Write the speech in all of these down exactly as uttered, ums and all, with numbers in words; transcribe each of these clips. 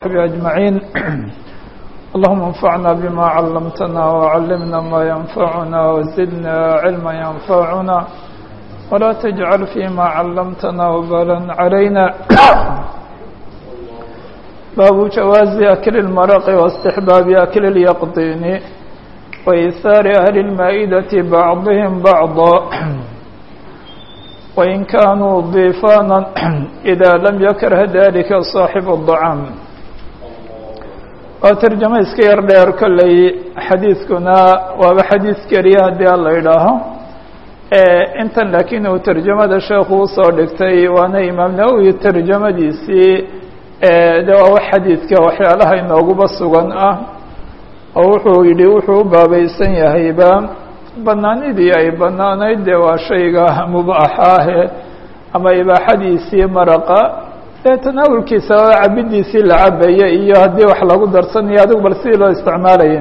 أجمعين اللهم انفعنا بما علمتنا وعلمنا ما ينفعنا وزدنا علما ينفعنا ولا تجعل فيما علمتنا وبالا علينا باب جواز أكل المرق واستحباب أكل اليقطين وإيثار أهل المائدة بعضهم بعضا وإن كانوا ضيفانا إذا لم يكره ذلك صاحب الطعام. وترجمة إسكير دير كلي حديثكنا وبحديث كريه دي الله إله انت لكنه ترجمة الشيخ صادقتي وانا إمام نووي ترجمة دي سي دواء حديثك وحيالها إنه بصغن أه ووحو يدي وحو بابي سنيا هيبان banaanidii ay banaanayd dee waa shayga mubaaxaahe ama ibaaxadiisii maraqa ee tanaawulkiisa oo cabidiisii la cabaya iyo haddii wax lagu darsanayo adigu bal sidii loo isticmaalaya.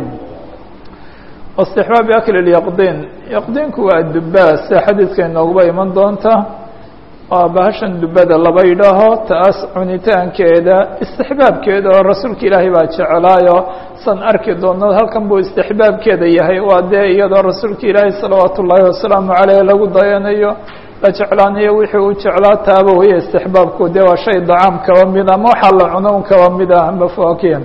istixbaab akl اlyaqdiin yaqdiinku waa dubaas sida xadiidka inooguba iman doonta waa bahashan dubada laba yidhaaho taas cunitaankeeda istixbaabkeeda oo rasuulka ilaahay baa jecelaayo san arki doono halkan buu istixbaabkeeda yahay waa dee iyadoo rasuulka ilaahay salawaatu ullaahi wasalaamu caleyh lagu dayanayo la jeclaanayo wixii uu jeclaa taaba waya istixbaabku dee waa shay dacaam kaba mid ama waxaa la cuno un kaba mid ah amba faakihan.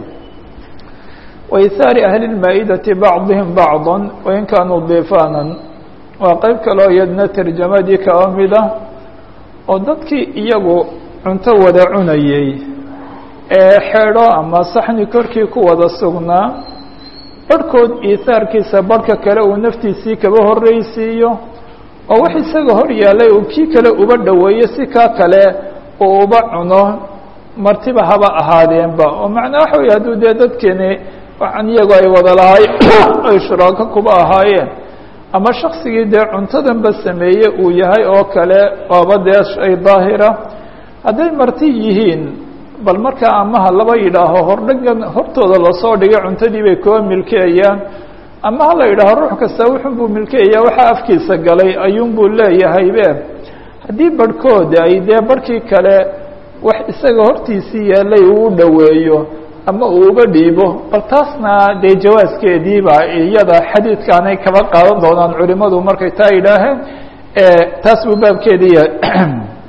waihaari ahli lmaa-idati bacdihim bacdan wain kaanuu diifaanan waa qeyb kaleo iyadna tarjamadii kaba mid ah oo dadkii iyagu cunto wada cunayey ee xeedho ama saxni korkii ku wada sugnaa barhkood iihaarkiisa barhka kale uu naftiisii kaba horreysiiyo oo wax isaga hor yaalay uu kii kale uba dhoweeyo si kaa kale uu uba cuno martiba haba ahaadeenba oo macnaa waxa wey hadduu dee dadkani waxaan iyagu ay wada lahay ay shuraako kuba ahaayeen ama shaksigii dee cuntadanba sameeye uu yahay oo kale waaba dee shay daahira hadday marti yihiin bal markaa amaha laba yidhaaho hordhagan hortooda lasoo dhigay cuntadii bay kuwa milkeeyaan ama ha la yidhaaho ruux kasta wuxun buu milkeeyaa waxaa afkiisa galay ayuunbuu leeyahaybe haddii barhkooda ay dee barhkii kale wax isaga hortiisii yaalay uu dhoweeyo ama uu uga dhiibo bal taasna dee jawaaskeediiba iyada xadiidkaanay kaba qaadan doonaan culimadu markay taa yidhaaheen taas buu baabkeedii yahay.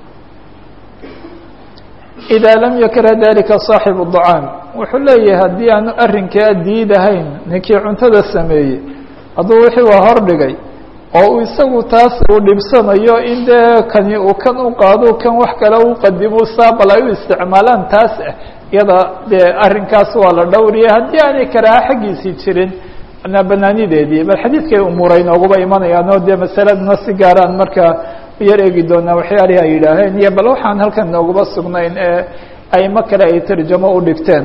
idaa lam yakrah dalika saaxibu dacaam wuxuu leeyahay haddii aanu arrinkaa diidahayn ninkii cuntada sameeyey hadduu wixii waa hordhigay oo uu isagu taas uu dhibsanayo in dee kani uu kan u qaado kan wax kale u qadimo saabal ay u isticmaalaan taas iyada dee arrinkaas waa la dhowriya haddii aanay karaaha xaggiisii jirin na banaanideedii bal xadiidkay umuura inooguba imanayaan oo dee masaladana si gaaraan markaa yar eegi doonaa waxyaalihii ay yidhaaheen iyo bal waxaan halkan inooguba sugnayn ee aymo kale ay tarjamo u dhigteen.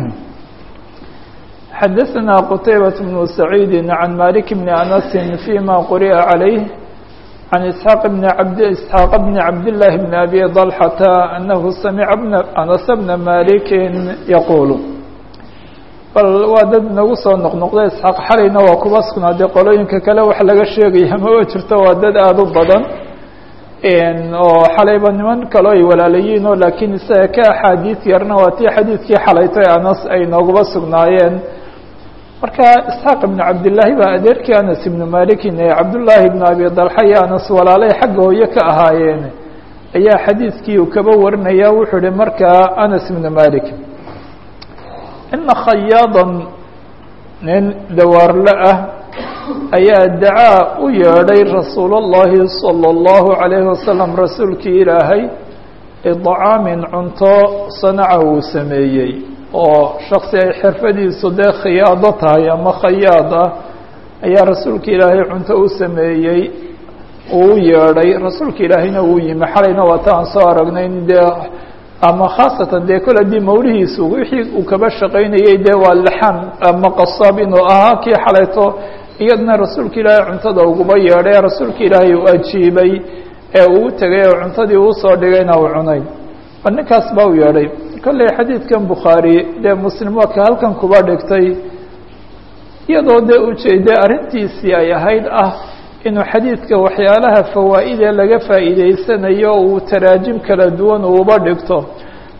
xadaثna qtaybaة بن سacيidi عan malik بn anasi فيma quri'a عalayh عan isحاaq بn abd isحاaq بn cabdالlahi بn abi ضalxata anahu samica bna anas bna maliki yaqulu bal waa dad nagu soo noqnoqda isxaaq xalayna waa kuba sugnaadee qolooyinka kale wax laga sheegaya maba jirto waa dad aada u badan oo xalayba niman kaloo ay walaalayiin oo laakiin isaga ka axaadiid yarna waa tii xadiidkii xalaytay anas ay nooguba sugnaayeen. marka isxaaq ibn cabdillaahi baa adeerkii anas ibnu malikin ee cabdullaahi ibnu abi dalxa iyo anas walaalay xagga hooye ka ahaayeen ayaa xadiidkii uu kaba warinaya wuxuu ihi markaa anas ibnu malik ina khayaadan nin dawaarle ah ayaa dacaa u yeedhay rasuul اllahi salى اllahu عalayhi wasalam rasuulkii ilaahay lidacaamin cunto sanaca uu sameeyey oo shaksi ay xirfadiisu dee khiyaado tahay ama khayaad ah ayaa rasuulka ilaahay cunto u sameeyey uu u yeedhay rasuulka ilaahayna uu yimi xalayna waa ta aan soo aragnay dee ama khaasatan dee kol haddii mawlihiisu wixii uu kaba shaqaynayey dee waa lixan ama qasaab inuu ahaa kii xalayto iyadna rasuulka ilaahay cuntada uguba yeedhay rasuulka ilaahay uu ajiibay ee uu tegay oo cuntadii uu soo dhigayna uu cunay bal ninkaas baa u yeedhay kolley xadiidkan bukhaari dee muslim waa ka halkan kuba dhigtay iyadoo dee ujeedee arrintiisii ay ahayd ah inuu xadiidka waxyaalaha fawaa'ide laga faa'iideysanayo uu taraajim kala duwan uuba dhigto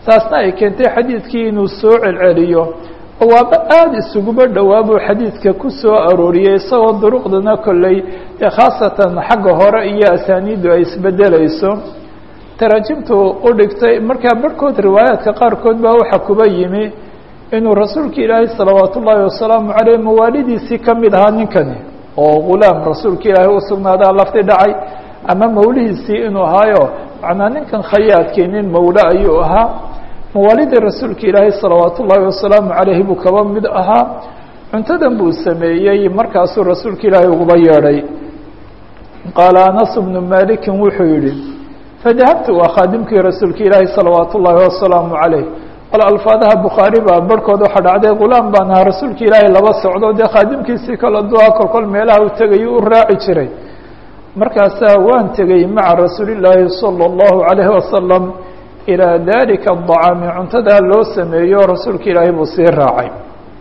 taasna ay keentay xadiidkii inuu soo celceliyo waaba aada isuguba dhowaabuu xadiidka ku soo arooriyey isagoo duruqdana kolley khaasatan xagga hore iyo asaaniiddu ay isbedelayso taraajimtu u dhigtay markaa barhkood riwaayaadka qaarkood baa waxaa kuba yimi inuu rasuulka ilaahay salawaat ullaahi wasalaamu caleyh mawaalidiisii ka mid ahaa ninkani oo gulaam rasuulka ilaahay u sugnaadaa lafti dhacay ama mawlihiisii inuu ahaayo macnaa ninkan khayaadkii nin mawle ayuu ahaa mawaalidii rasuulka ilaahay salawaat ullaahi wasalaamu caleyhi buu kaba mid ahaa cuntadan buu sameeyey markaasuu rasuulka ilaahay uguba yeedhay qaala anas bnu malikin wuxuu yihi fadahabtu waa khaadimkii rasuulka ilaahay salawaat ullaahi wasalaamu caleyh bal alfaadaha bukhaari baa barhkood waxaa dhacday gulaam baan ahaa rasuulka ilaahay laba socdo dee khaadimkiisii kala duaa kolkol meelaha u tegayay u raaci jiray markaasaa waan tegey maca rasuulillaahi sala allahu calayhi wasalam ilaa dalika adacaami cuntadaa loo sameeyo rasuulka ilaahay buu sii raacay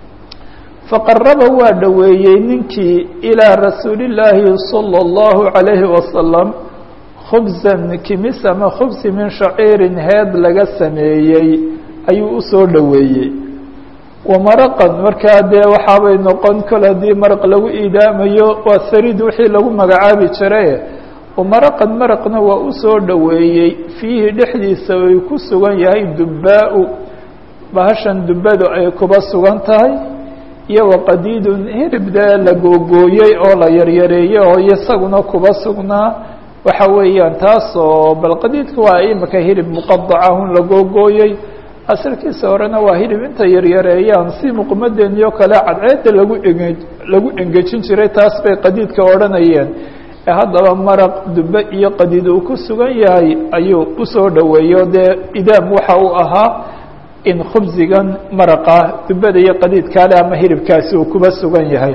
faqaraba waa dhoweeyey ninkii ilaa rasuulillaahi sala allahu calayhi wasalam khubsan kimis ama khubsi min shaciirin heed laga sameeyey ayuu usoo dhoweeyey wamaraqan markaa dee waxaabay noqon kol haddii maraq lagu iidaamayo waa sarid wixii lagu magacaabi jiraye wamaraqan maraqna waa usoo dhoweeyey fiihi dhexdiisa ay ku sugan yahay dubbaa-u bahashan dubbadu ay kuba sugan tahay iyo waqadiidun hirib dee la googooyey oo la yaryareeyey oo isaguna kuba sugnaa waxa weeyaan taasoo bal qadiidka waa imika hirib muqadacahun la googooyey asalkiisa horena waa hilib inta yaryareeyaan si muqmadeeniyo kale cadceedda lagu enge lagu engejin jiray taas bay qadiidka odhanayeen ee haddaba maraq dubbe iyo qadiid uu ku sugan yahay ayuu usoo dhoweeyo dee idaam waxa uu ahaa in khubsigan maraqa dubbada iyo qadiidkaale ama hilibkaasi uu kuba sugan yahay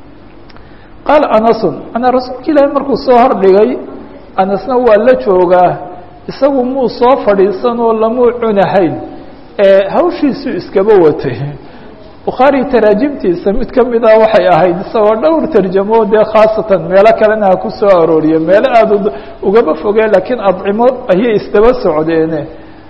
qaala anasun anaa rasuulka ilaahi markuu soo hordhigay anasna waa la joogaa isagu muu soo fadhiisanoo lamuu cunahayn hawshiisu iskaba watay bukhaari taraajimtiisa mid ka mid ah waxay ahayd isagoo dhowr tarjamo dee khaasatan meelo kalena ha ku soo arooriye meelo aada ugaba fogeen laakiin adcimo ayay isdaba socdeene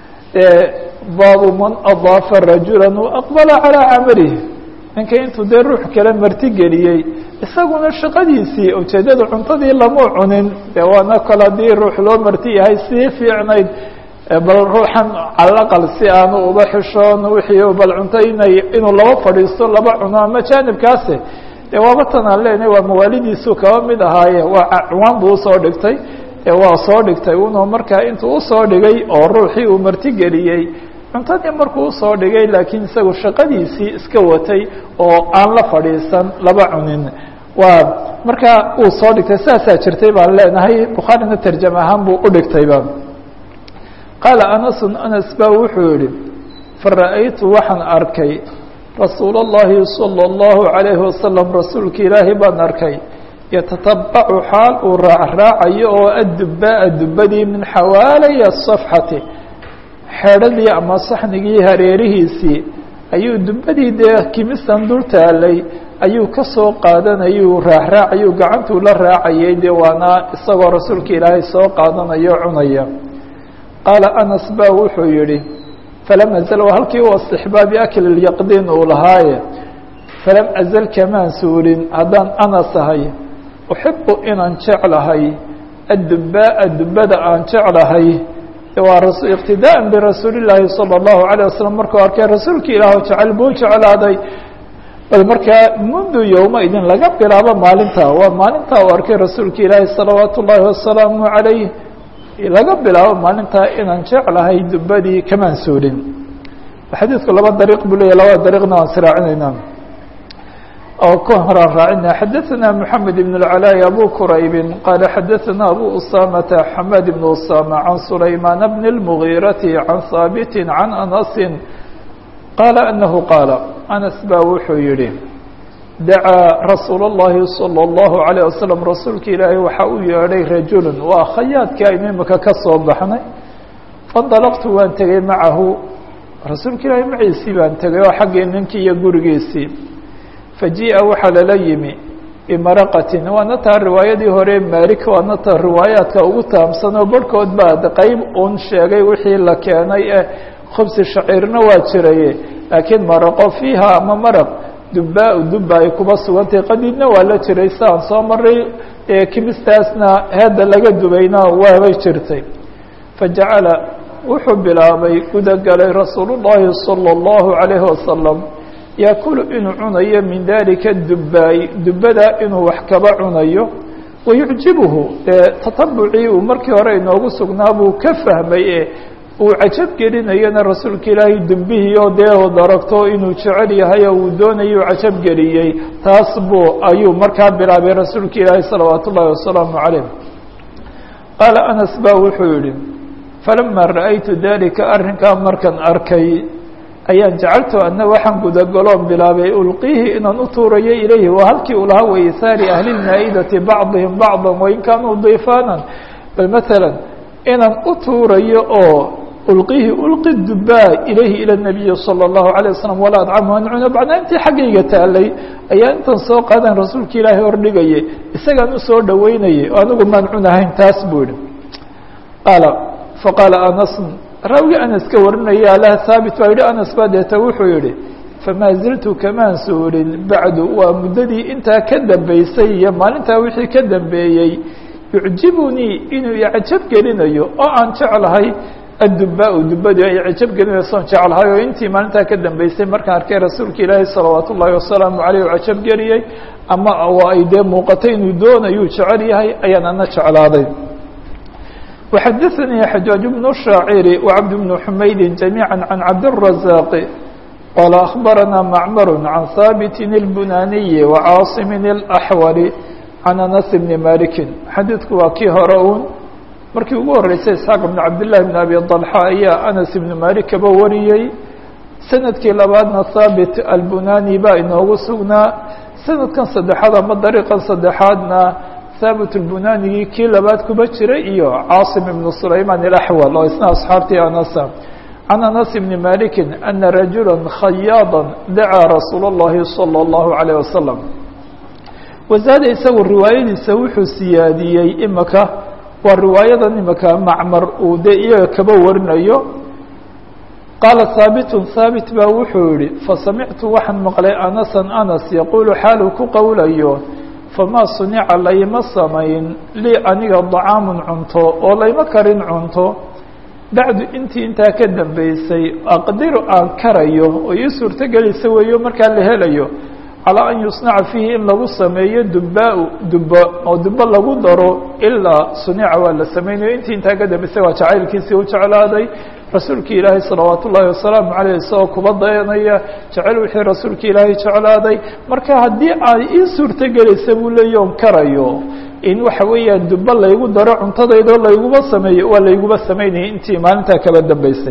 baabu man adaafa rajulan aqbala calaa camalihi ninka intuu dee ruux kale martigeliyey isaguna shaqadiisii ujeedada cuntadii lamuu cunin dee waana kale haddii ruux loo marti yahay sii fiicnayd bal ruuxan calaqal si aanu uba xishoon wixii bal cunto inay inuu laba fadhiisto laba cuno ama jaanibkaasi dee waaba tanaan leenahay waa mawaalidiisuu kaba mid ahaaye waa cunwaan buu usoo dhigtay ee waa soo dhigtay unoo markaa intuu usoo dhigay oo ruuxii uu martigeliyey cuntadii markuu usoo dhigay laakiin isagu shaqadiisii iska watay oo aan la fadhiisan laba cunin waa markaa uu soo dhigtay saasaa jirtay baan leenahay bukhaarina tarjam ahaan buu u dhigtayba qaala anasun anas baa wuxuu yihi fara'aytu waxaan arkay rasuula اllahi salى اllahu عalayhi wasalam rasuulka ilaahi baan arkay yatatabacu xaal uu raacraacayo oo addubaa dubbadii min xawaalaya asafxati xeedhadii ama saxnigii hareerihiisii ayuu dubbadii dee kimistan dul taalay ayuu ka soo qaadanayuu raacraacayuu gacantuu la raacayay dee waana isagoo rasuulka ilaahay soo qaadanayo cunaya qaala anas baa wuxuu yihi falam azal waa halkii u istixbaabi akli اlyaqdiin uu lahaaye falam azal kamaan suulin haddaan anas ahay uxibu inaan jeclahay addubaa dubbada aan jeclahay waa iqtidaءa birasuuli اllaahi salى الlahu عalيه wasalam markuu arkay rasuulka ilaah jecel buu jeclaaday bal markaa mundu yowma idin laga bilaabo maalintaa waa maalintaa uu arkay rasuulka ilaahi salawaat ullaahi wasalaamu عalayh laga bilaabo maalintaa inaan jeclahay dubbadii kamaan suulin xadiidku laba dariiq buu leeyahy labada dariiqna waan israacinayna oo ka horaan raacina xadaثana moxamed ibn اlcalaaء abu quraybi qaala xadaثana abu usamata xamad ibn usama can sulaymaan bn اlmugiirati can haabiti can anasi qaala anahu qaala anas baa wuxuu yihi dacaa rasuul اllahi salى اllahu عalيه wasalam rasuulka ilaahay waxa uu yeedhay rajulu waa khayaadkii aynu imika ka soo baxnay fandalaqtu waan tegey macahu rasuulka ilaahay maciisii baan tegay oo xaggii ninkii iyo gurigiisii fajii'a waxaa lala yimi bimaraqatin waana taa riwaayadii hore maalik waana taa riwaayaadka ugu taamsan oo barhkood baa qeyb uun sheegay wixii la keenay eh khubsi shaciirna waa jiraye laakiin maraqo fiiha ama maraq dubaa duba ay kuba sugantay qadiidna waa la jiray saan soo maray kimistaasna heedda laga dubayna waabay jirtay fajacala wuxuu bilaabay gudagalay rasuul الlahi salى الlahu عalayhi wasalam yaakulu inuu cunayo min dalika dubaay dubada inuu wax kaba cunayo wayucjibuhu tatabucii uu markii hore inoogu sugnaa buu ka fahmay e uu cajab gelinayana rasuulka ilaahay dubbihii oo dee daragto inuu jecel yahay oo uu doonayo cajab geliyey taas buu ayuu markaa bilaabay rasuulka ilaahay salawaat ullahi wasalaamu calayh qaala anas ba wuxuu yihi falama ra'aytu dalika arrinkaa markan arkay ayaan jacaltu ana waxaan gudagaloon bilaabay ulqiihi inaan u tuurayo ilayhi waa halkii uu lahaa waisaari ahli lmaa-idati bacdihim bacda wain kaanuu difaanan bal maala inaan u tuurayo oo ulqihi ulqi dubaa ilayhi ilى الnabiyi salى الlahu عalيه wasalam walaa adcamu an cuna bacnaa intii xaggayga taalay ayaa intan soo qaadan rasuulka ilaahay hordhigayay isagaan usoo dhaweynayay oo anigu maan cunahayn taas buu yihi qaala faqaala anas raawi anas ka warinaya alaha haabit baa yihi anas baa deeta wuxuu yihi famaa ziltu kamaan suurin bacdu waa muddadii intaa ka dambeysay iyo maalintaa wixii ka dambeeyey yucjibunii inuu icajab gelinayo oo aan jeclahay addubaa dubadii ay icajab gelinaysoon jeclahay oo intii maalintaa ka dambeysay markaan arkay rasuulka ilaahi salawaat ullaahi wasalaamu caleyh u cajab geliyey ama waa ay dee muuqatay inuu doonayuu jecel yahay ayaan ana jeclaaday وxadaثnii xajaaج بن الشhaacir وcabd بن حmaydi جamيعا عan cabdالرaزاq qال أخbarana macmr عan haaبt الbunaniي وcاaصm الأxwل عan aنس بn maliki xadiidku waa kii hore un markii ugu horeysay isxaaq بn cabdالlahi بn abi طلحة ayaa anas بn malik kaba wariyey sanadkii labaadna haabit albunani baa inoogu sugnaa sanadkan saddexaad ama dariiqan saddexaadna haabit اlbunanigii kii labaad kuba jiray iyo caasim ibn sulayman اlaxwal oo isna asxaabtii anasa can anas bni maliki ana rajula khayaada dacaa rasuul اllahi salى اllahu عalيه wasalam wasaada isagu riwaayadiisa wuxuu siyaadiyey imaka waa riwaayadan imaka macmar uu dee iyaga kaba warinayo qaala haabitun haabit baa wuxuu yihi fasamictu waxaan maqlay anasan anas yaquulu xaaluu ku qowlayo famaa sunica layma samayn lii aniga dacaamun cunto oo layma karin cunto bacdu intii intaa ka dambeysay aqdiru aan karayo oo ii suurtogelisa weeyo markaa la helayo calىa an yusnaca fiihi in lagu sameeyo dubaa dubo oo dubo lagu daro ilaa sunica waa la samaynayo intii intaa ka dambeysay waa jacaylkiisii u jeclaaday rasuulki ilaahay salawaat ullaahi wasalaamu caleyh isagoo kuba dayanaya jecel wixii rasuulka ilaahay jeclaaday marka haddii ay ii suurtogelaysa buu leeyoon karayo in waxa weeyaan dubo laygu daro cuntadaydoo layguma sameeyo waa layguma samaynayay intii maalintaa kaba dambeysay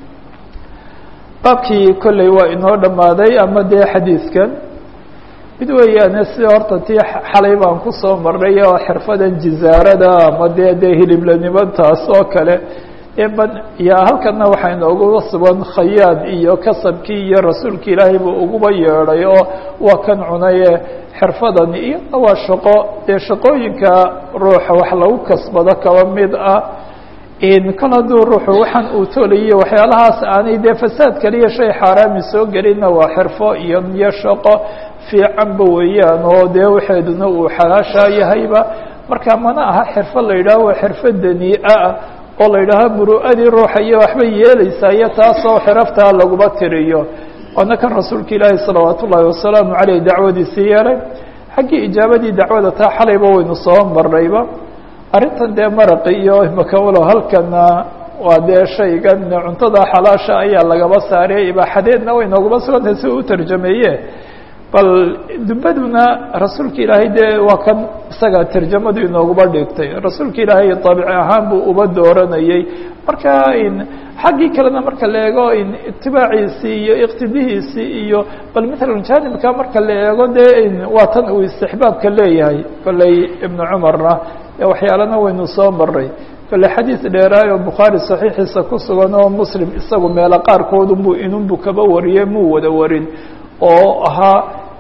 baabkii kolley waa inoo dhammaaday ama dee xadiidkan mid weeyaane sida horta tii xalay baan kusoo marnay oo xirfadan jizaarada ama dee dee hiliblanimadaas oo kale eban yaa halkana waxaa inooguga sugan khayaad iyo kasabkii iyo rasuulka ilaahay buu uguba yeedhay oo waa kan cunaye xirfadani iyana waa shaqo dee shaqooyinka ruuxa wax lagu kasbado kaba mid ah in kol hadduu ruuxu waxaan uu tolayo waxyaalahaas aanay dee fasaad kaliya shay xaaraami soo gelinna waa xirfo iyo iyo shaqo fiicanba weeyaan oo dee waxeeduna uu xalaashaa yahayba marka mana aha xirfo la yidhaaho waa xirfo danii-a ah oo la yidhaaho muru'adii ruuxa iyo waxbay yeelaysaa iyo taasoo xiraftaa laguma tiriyo waana kan rasuulka ilaahi salawaat ullaahi wasalaamu caleyh dacwadiisii yeelay xaggii ijaabadii dacwada taa xalayba waynu soo marnayba arrintan dee maraqi iyo makawalo halkana waa dee shaygan cuntada xalaasha ayaa lagaba saariyay ibaaxadeedna way nooguma sugantahay si uu u tarjameeye bal dubaduna rasuulka ilaahay dee waa kan isaga tarjamadu inooguba dhigtay rasuulka ilaahay daabici ahaan buu uba dooranayey marka in xaggii kalena marka la eego in itibaaciisii iyo iqtidihiisii iyo bal matalan jaanibka marka la eego dee in waa tan uu istixbaabka leeyahay kolley ibnu cumarna waxyaalana waynu soo maray kolley xadiid dheeraayo bukhaari saxiixiisa ku sugan oo muslim isagu meelo qaarkoodunbu inunbu kaba wariyey muu wada warin oo ahaa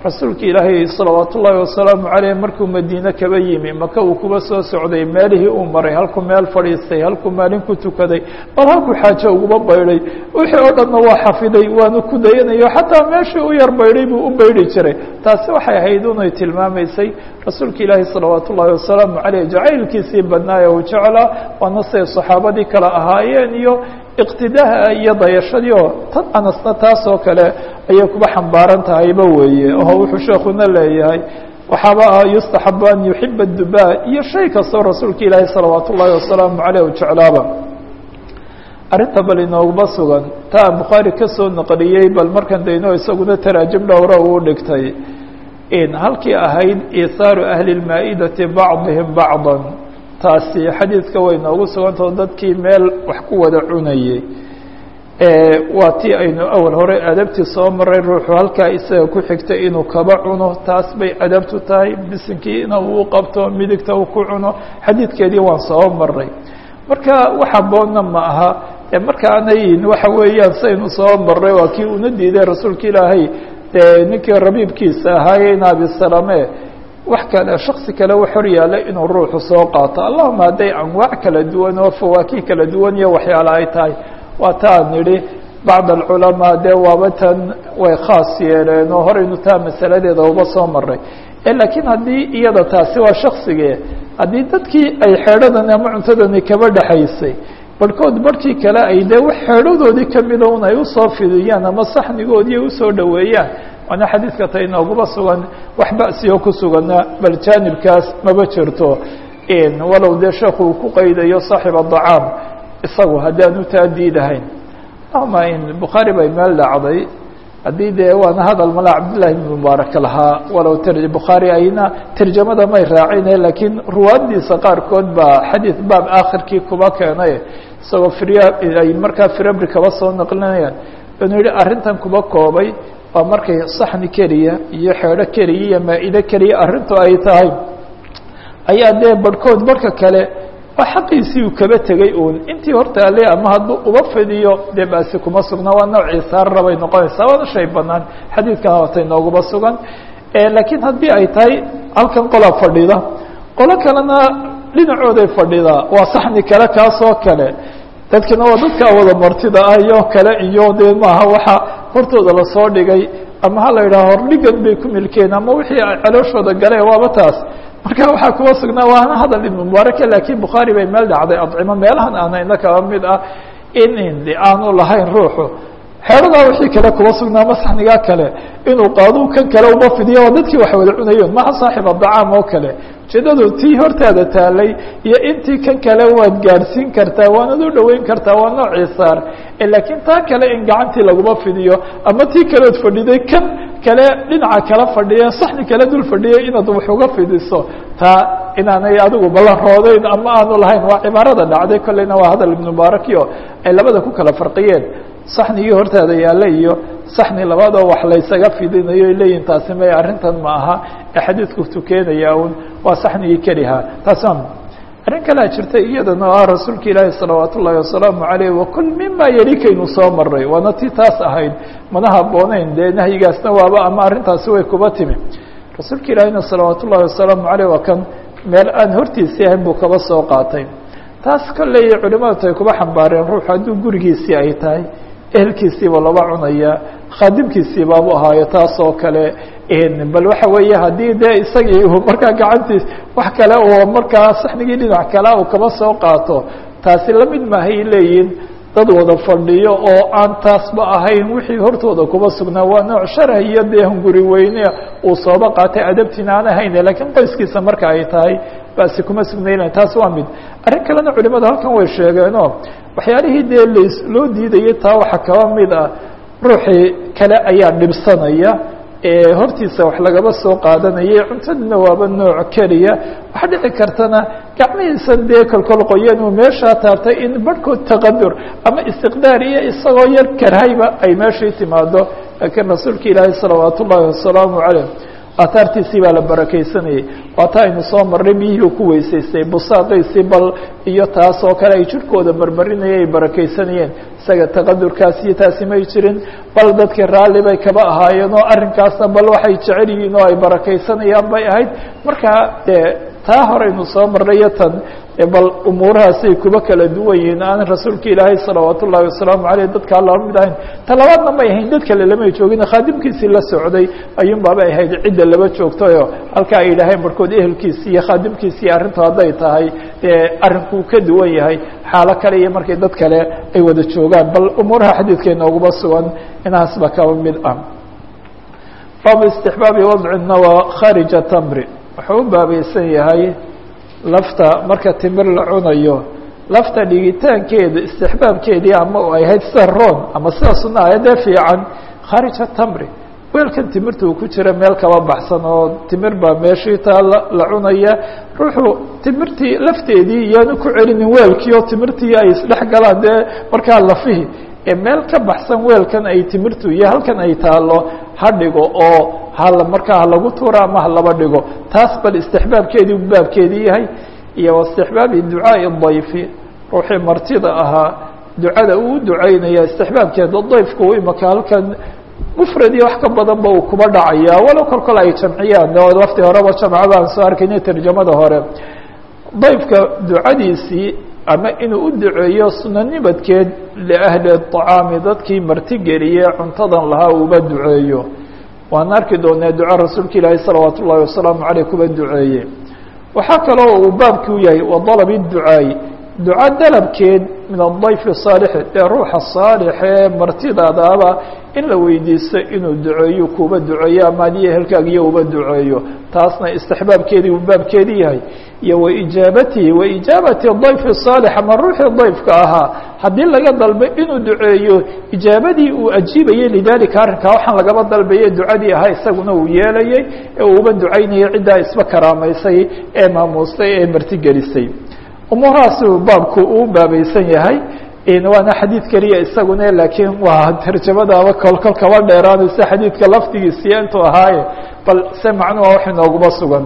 rasuulka ilaahay salawaat ullaahi wasalaamu caleyh markuu madiine kaba yimi maka uu kuba soo socday meelihii uu maray halkuu meel fadhiistay halkuu maalin ku tukaday bal halkuu xaajo uguba baydhay wixii oo dhanna waa xafiday waanu ku dayanayo xataa meeshii u yar baydhay buu u baydhi jiray taasi waxay ahayd unay tilmaamaysay rasuulka ilaahi salawaat ullaahi wasalaamu caleyh jacaylkiisii badnaaya uu jeclaa waana siday saxaabadii kale ahaayeen iyo iqtidaaha iyo dayashadii oo tan anasna taas oo kale ayay kuba xambaaran tahayba weeye oo wuxuu sheekuna leeyahay waxaaba ah yustaxabu an yuxiba dubaa iyo shay kastoo rasuulka ilaahi salawaat ullaahi wasalaamu caleyh u jeclaaba arrinta bal inooguma sugan taa bukhaari kasoo naqliyey bal markan dayno isaguna taraajim dhowra uu dhigtay in halkii ahayd iisaaru ahli lmaa'idati bacdihim bacdan taasi xadiidka way noogu sugantao dadkii meel wax ku wada cunayey waa tii aynu awal hore adabtii soo maray ruuxu halkaa isaga ku xigta inuu kaba cuno taas bay adabtu tahay bisinkii ina uu qabto midigta uu ku cuno xadiidkeedii waan soo maray marka waxa boonna ma aha marka anayn waxa weeyaan saynu soo maray waa kii una diiday rasuulka ilaahay dee ninkii rabiibkiisa ahaaye in abisalame wax kale shaksi kale u xor yaalla inuu ruuxu soo qaato allahuma hadday anwaac kala duwan oo fawaakih kala duwan iyo waxyaale ay tahay waa taan nidhi bacd alculamaa dee waaba tan way khaas yeeleen oo horaynu taa masaladeeda uba soo maray laakiin haddii iyada taasi waa shaksigee haddii dadkii ay xeedhadan ama cuntadani kaba dhexaysay barhkood barhkii kale ay dee wax xeedhadoodii kamida un ay usoo fidiyaan ama saxnigoodii ay usoo dhoweeyaan waana xadiidka ta inooguma sugan wax ba'siyo ku sugana bal jaanibkaas maba jirto walow dee sheekhu uu ku qaydayo saaxiba dacaam isagu haddaanu taa diidahayn ama in bukhaari bay meel dhacday haddii dee waana hadal mala cabdillahi ibn mubaarak lahaa walow bukhaari ayna tarjamada may raacine laakiin ruwaaddiisa qaarkood baa xadiid baab aakhirkii kuba keenay isagoo firya ay markaa firabri kaba soo naqlinayaan inuu yihi arrintan kuba koobay waa markay saxni keliya iyo xeedho keliya iyo maa-ide keliya arrintu ay tahay ayaa dee barhkood barhka kale waa xaqiisii uu kaba tegay uun intii horta ale ama hadduu uba fidiyo dee baasi kuma sugna waa noocii saarra bay noqonaysaa waana shay banaan xadiidkan watay nooguma sugan laakiin haddii ay tahay halkan qolaa fadhida qolo kalena dhinacooday fadhidaa waa saxni kale kaasoo kale dadkina waa dadkaa wada martida ah iyo kale iyo dee maaha waxa hortooda lasoo dhigay ama ha la yidhaha hordhigan bay ku milkeen ama wixii calooshooda galeen waaba taas marka waxaa kuwa sugnaa waana hadal ibn mubaaraka laakiin bukhaari bay meel dhacday adcimo meelahan aanayna kaba mid ah in aanu lahayn ruuxu xeeradaa wixii kale kuba sugnaa masaxnigaa kale inuu qaadu kan kale uba fidiyo waa dadkii wax wada cunayoon maha saaxiba dacaam oo kale ujeedadu tii hortaada taalay iyo intii kan kale waad gaadhsiin kartaa waanad u dhoweyn kartaa waa noocii saar laakiin taa kale in gacantii laguma fidiyo ama tii kaleod fadhiday kan kale dhinaca kala fadhiya saxni kale dul fadhiya inaad wax uga fidiso taa inaanay adigu ballan roodeyn ama aanu lahayn waa cibaarada dhacday kolleyna waa hadal ibn mubaarakiyo ay labada ku kala farqiyeen saxnigii hortaada yaalla iyo saxni labaadoo wax laysaga fidinayo ay leeyihin taasi may arrintan ma aha ee xadiidku tukeenaya un waa saxnigii keliha taasa arrin kalea jirta iyadana oo ah rasuulka ilaahi salawaat ullaahi wasalaamu caleyh wakul mima yarikaynu soo maray waana tii taas ahayd mana habooneyn dee nahyigaasna waaba ama arrintaasi way kuba timi rasuulka ilaahina salawaat ullaahi wasalaamu caleyh waa kan meel aan hortiisii ahayn buu kaba soo qaatay taas kolley culimadu ay kuba xambaareen ruuxu hadduu gurigiisii ay tahay ehelkiisiiba laba cunaya khaadimkiisii baabu ahaayo taas oo kale bal waxa weeye haddii dee isagii uu markaa gacantiis wax kale oo markaa saxnigii dhinac kale uu kaba soo qaato taasi lamid maahay leeyihin dad wada fadhiyo oo aan taasba ahayn wixii hortooda kuba sugnaa waa nooc sharah iyo dee hunguri weyne uu sooba qaatay adabtiina aan ahayn laakiin qoyskiisa marka ay tahay basi kuma sugnayna taas waa mid arrin kalena culimadu halkan way sheegeeno waxyaalihii dee las loo diidayay taa waxaa kaba mid ah ruuxii kale ayaa dhibsanaya ee hortiisa wax lagaba soo qaadanaya cuntadina waaba nooc keliya waxaa dhici kartana gacmihiisan dee kolkol qoyan uu meeshaa taabtay in barhkood taqadur ama istiqdaar iyo isagoo yar karhayba ay meeshii timaado laakiin rasuulka ilaahi salawaat ullaahi wasalaamu caleyh aataartiisii baa la barakaysanayay waata aynu soo marray biyihii ku weysaystay busaaqiisii bal iyo taas oo kale ay jirhkooda marmarinaya ay barakaysanayeen isaga taqadurkaas iyo taasi may jirin bal dadkii raalli bay kaba ahaayeen oo arrinkaasna bal waxay jecel yihiin oo ay barakaysanayaan bay ahayd markaa dee taa horeynu soo marrayo tan bal umuurahaasay kuba kala duwan yihiin aanan rasuulka ilaahay salawaat ullahi wasalaamu aleyh dadkaa lama mid ahayn talabaadna may ahayn dad kale lamay joogin khaadimkiisii la socday ayuun baabay ahayd cidda laba joogtayo halkaa ay yidhaaheen barkood ehelkiisi iyo khaadimkiisii arrintu hadday tahay arrinkuu ka duwan yahay xaalo kale iyo markay dad kale ay wada joogaan bal umuuraha xadiidkeena uguba sugan inahaas ba kaba mid ah baabu istixbaabi wadci nawa khaarija tamri wuxuu u baabaysan yahay lafta marka timir la cunayo lafta dhigitaankeeda istixbaabkeedii ama ay ahayd sida roon ama sida sunna ayadee fiican khaarija tamri weelkan timirta uu ku jira meel kaba baxsan oo timir baa meeshii taa la cunaya ruuxuu timirtii lafteedii iyaanu ku celinin weelkii oo timirtii ay isdhex galaan dee markaa lafihi ee meel ka baxsan weelkan ay timirtu iyo halkan ay taalo ha dhigo oo hal markaa halagu tuura ama halaba dhigo taas bal istixbaabkeedii u baabkeedii yahay iyo istixbaabi ducaa'i dayfi ruuxii martida ahaa ducada uu ducaynaya istixbaabkeeda dayfku imaka halkan mufrad iyo wax ka badanba uu kuba dhacaya walow kol kol ay jamciyaan oo lafti horeba jamcada aan soo arkayna tarjamada hore dayfka ducadiisii ama inuu u duceeyo sunanimadkeed liahli الطacaami dadkii martigeliyee cuntadan lahaa uuba duceeyo waan arki doonaa duca rasuulka ilaahi salawaat ullahi wasalaamu aleyh kuba duceeye waxaa kaloo uu baabki u yahay wadalab الducaa'i duca dalabkeed min adayf الصaalixi ee ruuxa saalix ee martidaadaaba in la weydiisto inuu duceeyo kuba duceeyo ama adiyo ehelkaagiyo uba duceeyo taasna istixbaabkeedii uu baabkeedii yahay iyo waijaabatihi waijaabati dayf الصaalix ama ruuxii dayfka ahaa haddii laga dalbay inuu duceeyo ijaabadii uu ajiibayey lidalika arrinkaa waxaan lagaba dalbaye ducadii ahaa isaguna uu yeelayey ee uu uba ducaynayay ciddaa isba karaamaysay ee maamuustay ee martigelisay umuurahaasi baabku uu baabaysan yahay waana xadiid keliya isaguna laakiin waa tarjamadaaba kolkol kaba dheeraanaysa xadiidka lafdigiisiyo intuu ahaaye bal se macnuha wax inooguma sugan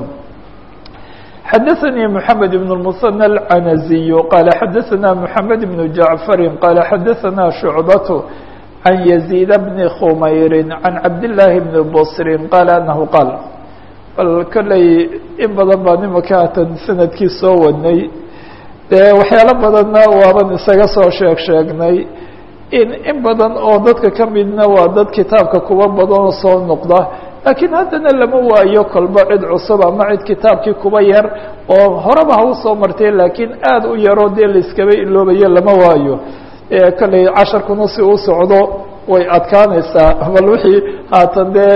xadaثnي محamed بن المثنى العنزي qال xadaثna محamed بن جaعفر qال xadaثna شhuعبة عن يزيد بن khmayr عن cabdاللahi بن bصr qال أنه qاal bal kolley in badan baa nimaka atan sanadkii soo wadnay dee waxyaalo badanna waaban isaga soo sheeg sheegnay in in badan oo dadka ka midna waa dad kitaabka kuwa badanoo soo noqda laakiin haddana lama waayo kolba cid cusub ama cid kitaabkii kuba yar oo horeba ha u soo martay laakiin aad u yaroo dee laiskaba iloobayo lama waayo kolley casharkuna si uu socdo way adkaanaysaa bal wixii haatan dee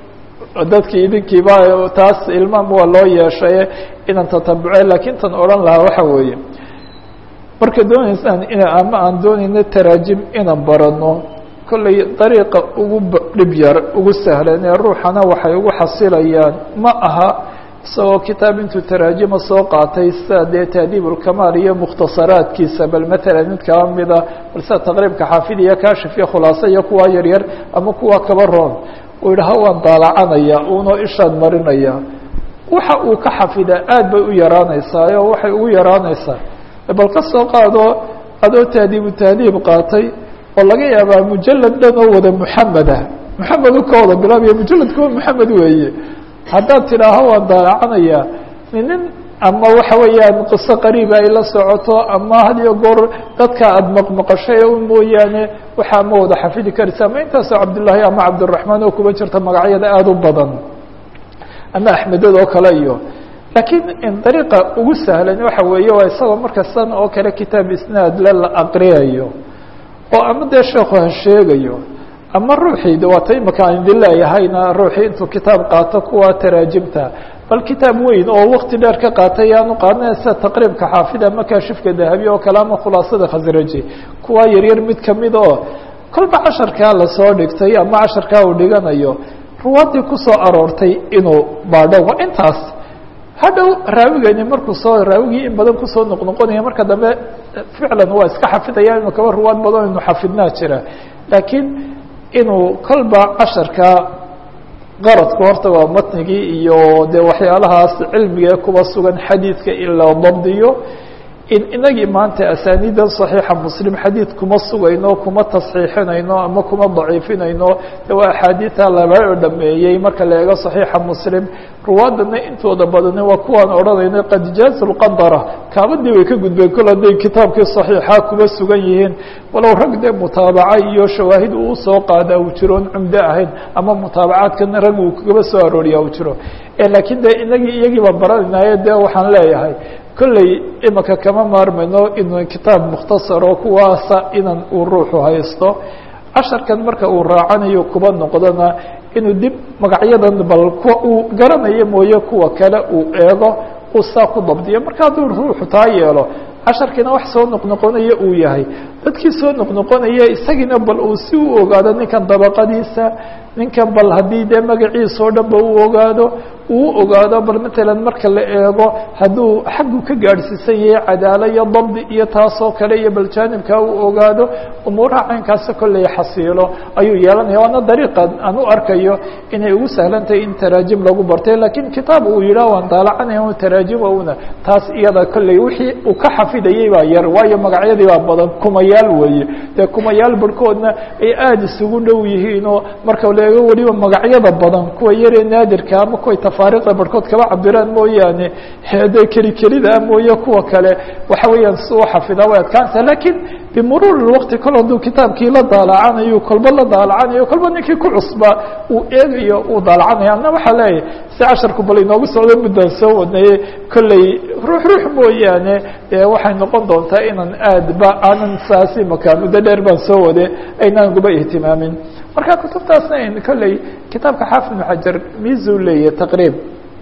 dadkii idinkiiba taas ilmaam waa loo yeeshay inaan tatabuce laakiin tan odhan lahaa waxa weeye marka doonaysaan ina ama aan doonayno taraajim inaan barano kolley dariiqa ugu dhib yar ugu sahlan ee ruuxana waxay ugu xasilayaan ma aha isagoo kitaab intuu taraajima soo qaatay sida dee tahdiib ulkamaal iyo mukhtasaraadkiisa bal matalan mid kaba mida bal sida taqriibka xaafid iyo kaashif iyo khulaasa iyo kuwa yaryar ama kuwa kaba roon uu yidhaha waan daalacanaya uunoo ishaad marinaya waxa uu ka xafidaa aad bay u yaraanaysaa oo waxay ugu yaraanaysaa bal ka soo qaado adoo tahdiibu tahdiib qaatay oo laga yaabaa mujalad dhan oo wada muxameda muxamed u ka wada bilaabaya mujaladkuwa muxamed weeye haddaad tidhaaho waan daalacanaya nin ama waxa weeyaan qiso qariiba ay la socoto ama had iyo goor dadka aada maqmaqashay un mooyaane waxaa ma wada xafidi karaysa ama intaasoo cabdullaahi ama cabdiraxmaan oo kuba jirta magacyada aada u badan ama axmedad oo kale iyo laakiin in dariiqa ugu sahlan waxa weeye waa isagoo marka san oo kale kitaab isnaad le la aqriyayo oo ama dee sheekhu ha sheegayo ama ruuxii de waata imaka aan idin leeyahayna ruuxii intuu kitaab qaato kuwa taraajimta bal kitaab weyn oo wakti dheer ka qaatay yaanu qaadnay sida taqriibka xaafid ama kaashifka dahabi oo kale ama khulaasada khasraji kuwa yaryar mid kamid oo kolba casharkaa lasoo dhigtay ama casharkaa uu dhiganayo ruwaadii kusoo aroortay inuu baadho waa intaas hadhow raawigani markuu soo raawigii in badan kusoo noqnoqonaya marka dambe ficlan waa iska xafidaya inuu kaba ruwaad badan inu xafidnaa jira laakiin inuu kolba casharkaa qaradku horta waa matnigii iyo dee waxyaalahaas cilmiga kuba sugan xadiidka in la dabdiyo in inagii maanta asaaniidan صaxiixa muslim xadiid kuma sugayno kuma tasxiixinayno ama kuma daciifinayno de waa axaadiida laba dhameeyey marka la eego صaxiixa muslim ruwaadana intooda badani waa kuwaan odhanayna qad jaaza lqadara kaabadii way ka gudbeen kol hadday kitaabkii صaxiixa kuma sugan yihiin walow rag dee mutaabaca iyo shawaahid uu usoo qaada uu jiro on cumdo ahayn ama mutaabacaadkana rag uu kagaba soo arooriya uu jiro lakiin de inagii iyagii baa baranaynaye de waxaan leeyahay kolley imaka kama maarmayno inuu kitaab mukhtasaro kuwaasa inan uu ruuxu haysto casharkan marka uu raacanayo kuba noqdona inuu dib magacyadan bal kuwa uu garanayo mooye kuwa kale uu eego uu saa ku dabdiyo marka hadduu ruuxu taa yeelo casharkiina wax soo noqnoqonaya uu yahay dadkii soo noqnoqonaya isagiina bal uu si u ogaado ninkan dabaqadiisa ninkan bal haddii dee magaciisa oo dhan ba uu ogaado uu ogaado bal matalan marka la eego hadduu xaggu ka gaadhsiisan yahay cadaalo iyo dabdi iyo taasoo kale iyo bal jaanibkaa uu ogaado umuuraha caynkaasa kolley xasiilo ayuu yeelanaya waana dariiqa aan u arkayo inay ugu sahlan tahay in taraajim lagu bartay lakiin kitaab uu yidhaah waan daalacanaya taraajim una taas iyada kolley wixii uu ka xafidayay baa yar waayo magacyadii baa badan kumayaal weeye dee kumayaal barhkoodna ay aada isugu dhow yihiinoo marka la eego weliba magacyada badan kuwa yaree naadirka ama kuway tafaariqda barhkood kaba cabiraan mooyaane de keli kelida mooye kuwa kale waxa weeyaan si u xafidaa way adkaanta lakiin bimuruur waqti kol hadduu kitaabkii la daalacanayo kolba la daalacanayo kolba ninkii ku cusba uu eegayo uu daalacanayo ana waxaa leeyahay si casharku bal inoogu socdo muddaan soo wadnaye kolley ruux ruux mooyaane dee waxay noqon doontaa inaan aadba aanan saasi makaa muddo dheer baan soo wade aynaan guba ihtimaamin marka kutubtaasna kolley kitaabka xaafid ibn xajar miizu leeyahay taqriib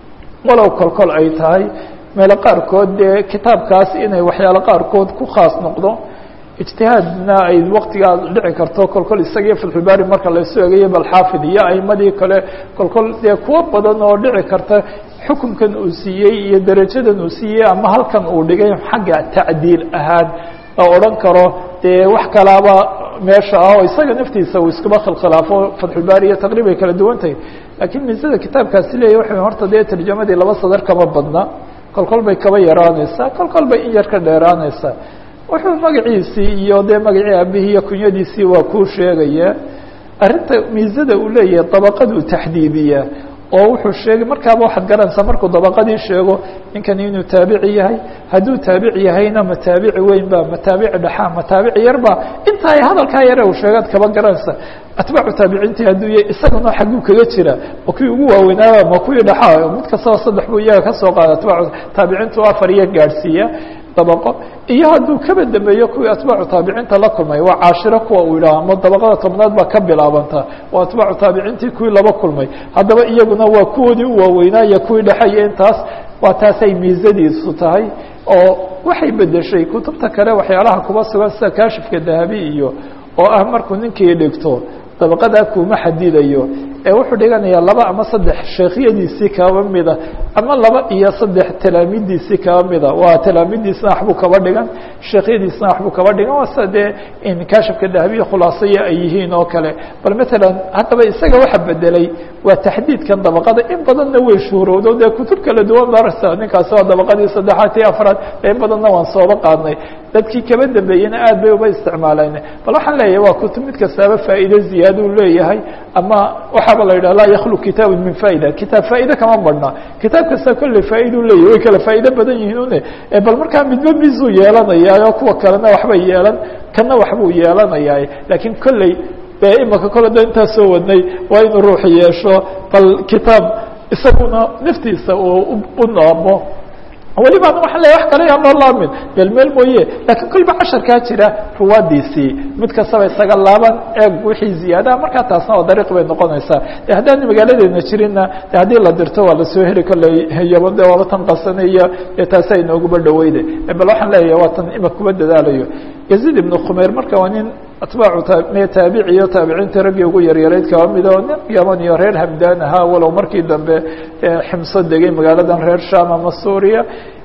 walow kol kol ay tahay meelo qaarkood dee kitaabkaas inay waxyaalo qaarkood ku khaas noqdo ijtihaadna ay waktigaa dhici karto kol kol isagiyo fatxulbaari marka laysu egayo bal xaafid iyo aimadii kale kol kol dee kuwo badan oo dhici karta xukunkan uu siiyey iyo derajadan uu siiyey ama halkan uu dhigay xagga tacdiil ahaan la odhan karo dee wax kalaaba meesha ah oo isaga naftiisa uu iskaba khilkhilaafo fatxulbaari iyo taqriib ay kala duwan tahay lakiin miisada kitaabkaasi leeyahy waxa horta dee tarjamadii laba sadar kama badna kol kol bay kaba yaraanaysaa kol kol bay in yar ka dheeraanaysaa wuxuu magaciisii iyo dee magacii aabihii iyo kunyadiisii waa kuu sheegaya arrinta miisada uu leeyahay dabaqaduu taxdiidiyaa oo wuxuu sheegay markaaba waxaad garanaysaa markuu dabaqadii sheego ninkani inuu taabici yahay hadduu taabici yahayna mataabici weyn ba mataabici dhaxaa mataabici yarba inta ay hadalkaa yare uu sheegaad kaba garanaysa atbaacu taabiciintii hadduu yahay isagana xagguu kaga jira ma kuwii ugu waaweynaaba ma kuwii dhaxaa mid kastaba saddex buu iyaga ka soo qaada atbaacu taabiciintu afar iyo gaadhsiiya dabaqo iyo hadduu kaba dambeeyo kuwii atbaacu taabiciinta la kulmay waa caashiro kuwa uu yidhaha ama dabaqada tobnaad baa ka bilaabanta waa atbaacu taabiciintii kuwii laba kulmay haddaba iyaguna waa kuwoodii u waaweynaayo kuwii dhexeeya intaas waa taasay miisadiisu tahay oo waxay bedeshay kutubta kale waxyaalaha kuba sugan sida kaashifka dahabi iyo oo ah markuu ninkii dhigto dabaqadaa kuma xadidayo ee wuxuu dhiganayaa laba ama saddex sheekhyadiisii kaba mida ama laba iyo saddex talaamidiisii kaba mida waa talaamidiisna waxbuu kaba dhigan sheekhyadiisna waxbuu kaba dhigan waa sida dee in kaashifka dahabiya khulaasaya ay yihiin oo kale bal matalan haddaba isaga waxa bedelay waa taxdiidkan dabaqada in badanna way shuhrowdo dee kutub kala duwan barasa ninkaasi waa dabaqadii saddexaad iyo afraad in badanna waan sooba qaadnay dadkii kaba dambeeyena aad bay uba isticmaaleen bal waxaan leeyahay waa kutub mid kastaaba faa'iido ziyaada u leeyahay ama waxaaba la yidhah laa yakhlu kitaabu min faa'ida kitaab faa'iide kama badhna kitaab kasta kolley faa'iida u leeyahay way kala faa'iido badan yihiin une bal markaa midba miisuu yeelanayaa kuwa kalena waxbay yeelan kana waxbuu yeelanayaa laakiin kolley dee imaka kole da intaa soo wadnay waa inuu ruux yeesho bal kitaab isaguna naftiisa uu u noamo weliba waa le wax kale yaa noo laamin meel meel mooye laakiin kolba casharkaa jira ruwaadiisii mid kastaba isaga laaban eeg wixii ziyaadaha markaa taasna oo dariiq bay noqonaysaa de haddaan magaaladeena jirinna de haddii la dirto waa lasoo heli kolley yaban de waaba tan qasanaya ee taasa inooguba dhaweyde bal waxaan leeyahay waa tan ima kuba dadaalayo yaziid ibnu khumayr marka waa nin atbaacu taabici iyo taabiciinta raggii ugu yaryarayd kaba mida oo nin yaman iyo reer hamdaan ahaa walow markii dambe ximso degay magaaladan reer sham ama suuriya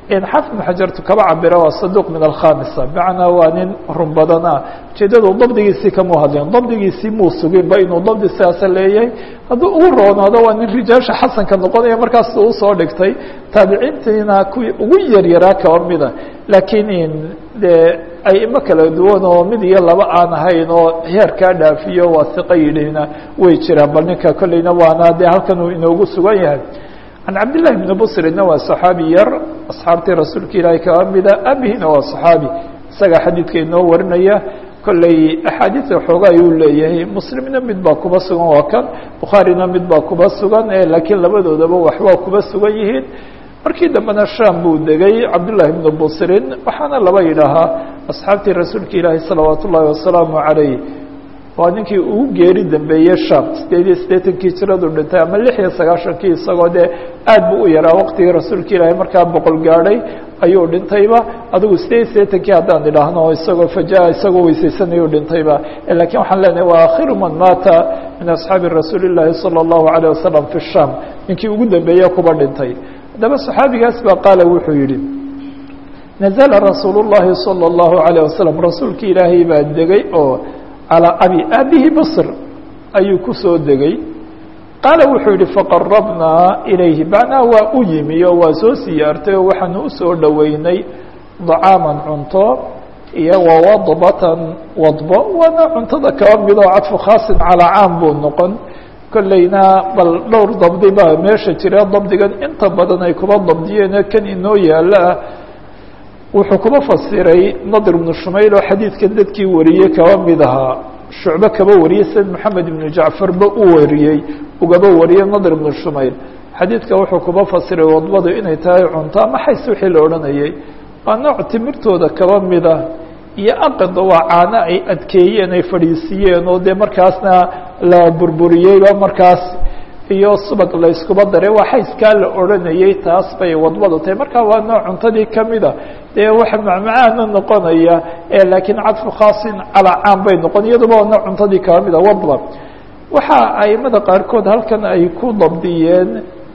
xaafid ibn xajartu kaba cabira waa saduuq min alkhamisa macnaa waa nin run badana ujeedadu dabdigiisii kamuu hadleen dabdigiisii muu suginba inuu dabdi sidaasa leeyahay hadduu ugu roonaado waa nin rijaasha xasanka noqonaya markaas usoo dhigtay taabiciintiina kuwii ugu yaryaraa kaba mida laakiin de aimo kala duwan oo mid iyo laba aan ahayn oo heerkaa dhaafiyo waasiqa yidhihna way jiraan bal ninka kolleyna waana dee halkan uu inoogu sugan yahay can cabdillahi bni busrina waa saxaabi yar asxaabtii rasuulka ilaahay kaba mida abihina waa saxaabi isagaa xadiidka inoo warinaya kolley axaadiida xooga ayuu leeyahay muslimna mid baa kuba sugan waa kan bukhaarina mid baa kuba sugan laakiin labadoodaba waxbaa kuba sugan yihiin markii dambena sham buu degay cabdullahi bnu busrin waxaana laba yidhaahaa asxaabtii rasuulka ilaahi salawaat ullaahi wasalaamu calayh waa ninkii ugu geeri dambeeyey sham sideed iyo siddeetankii jiradu dhintay ama lix iyo sagaashankii isagoo dee aad buu u yaraa waqtigii rasuulka ilaahay markaa boqol gaadhay ayuu dhintayba adigu sideed iyo siddeetankii haddaan idhaahno isagoo fajaa isagoo weysaysanayuu dhintayba lakiin waxaan leenahay waa akhiru man maata min asxaabi rasuuli llaahi salى اllahu alayه wasalam fi sham ninkii ugu dambeeye kuba dhintay haddaba saxaabigaas baa qaala wuxuu yihi nazla rasuul الlahi salى الlahu عalيه wasalam rasuulki ilaahay baa degay oo calىa abi abihi bصr ayuu kusoo degay qaala wuxuu yihi faqarabnaa ilayhi macnaa waa u yimi oo waa soo siyaartay oo waxaanu usoo dhoweynay dacaaman cunto iyo wawadbatan wadbo waana cuntada kaba midoo cadfu khaasin calaa caam buu noqon kolleyna bal dhowr dabdi baa meesha jira dabdigan inta badan ay kuba dabdiyeen kan inoo yaala ah wuxuu kuba fasiray nadr ibnu shumayl oo xadiidkan dadkii wariyey kaba mid ahaa shucbe kaba wariyey sida moxamed ibnu jacfarba u wariyey ugaba wariyey nadr ibnu shumayl xadiidka wuxuu kuba fasiray wadbadu inay tahay cunto ama xays wixii la odhanayay waa nooc timirtooda kaba mida iyo aqida waa caano ay adkeeyeen ay fadhiisiiyeen oo dee markaasna la burburiyeyba markaas iyo subag la iskuba daray waa xayskaa la odhanayay taas bay wadbadu tahay marka waa nooc cuntadii kamida dee waxa macmacaana noqonaya laakiin cadfu khaasin calaa caam bay noqon iyaduba waa nooc cuntadii kaba mida wadba waxa aimada qaarkood halkan ay ku dabdiyeen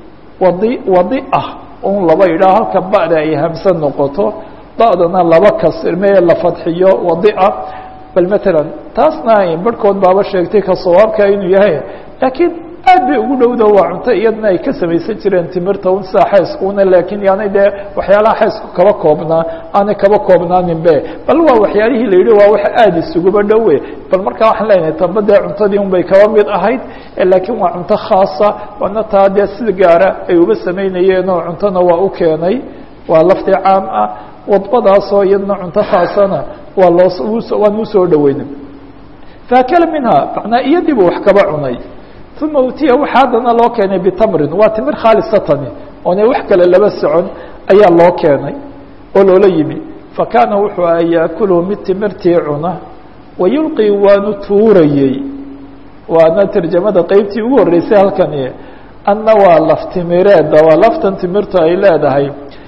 wadi wadi ah un laba yidhaah halka ba'da ay hamsan noqoto da'dana laba kasirme la fadxiyo wadia bal matalan taasna barhkood baaba sheegtay ka sawaabka inuu yahay laakiin aad bay ugu dhowda waa cunto iyadna ay ka samaysan jireen timirta un sida xayskuna laakiin yaanay dee waxyaalaha xaysku kaba koobnaa aanay kaba koobnaanin be bal waa waxyaalihii la yidhi waa waxa aada isuguba dhowe bal markaa waxaan leenahay tamba dee cuntadii un bay kaba mid ahayd laakiin waa cunto khaasa waana taa dee sida gaara ay uba samaynayeen oo cuntona waa u keenay waa lafti caam ah wadbadaasoo iyadna cunto khaasana waa loo waan usoo dhoweyna faakala minha macnaa iyadiibu wax kaba cunay uma utiya waxa haddana loo keenay bitamrin waa timir khaalisatani oonay wax kale laba socon ayaa loo keenay oo loola yimi fakaana wuxuu a yaakuluhu mid timirtii cuna wayulqii waanu tuurayey waana tarjamada qeybtii ugu horreysay halkani anna waa laftimireeda waa laftan timirtu ay leedahay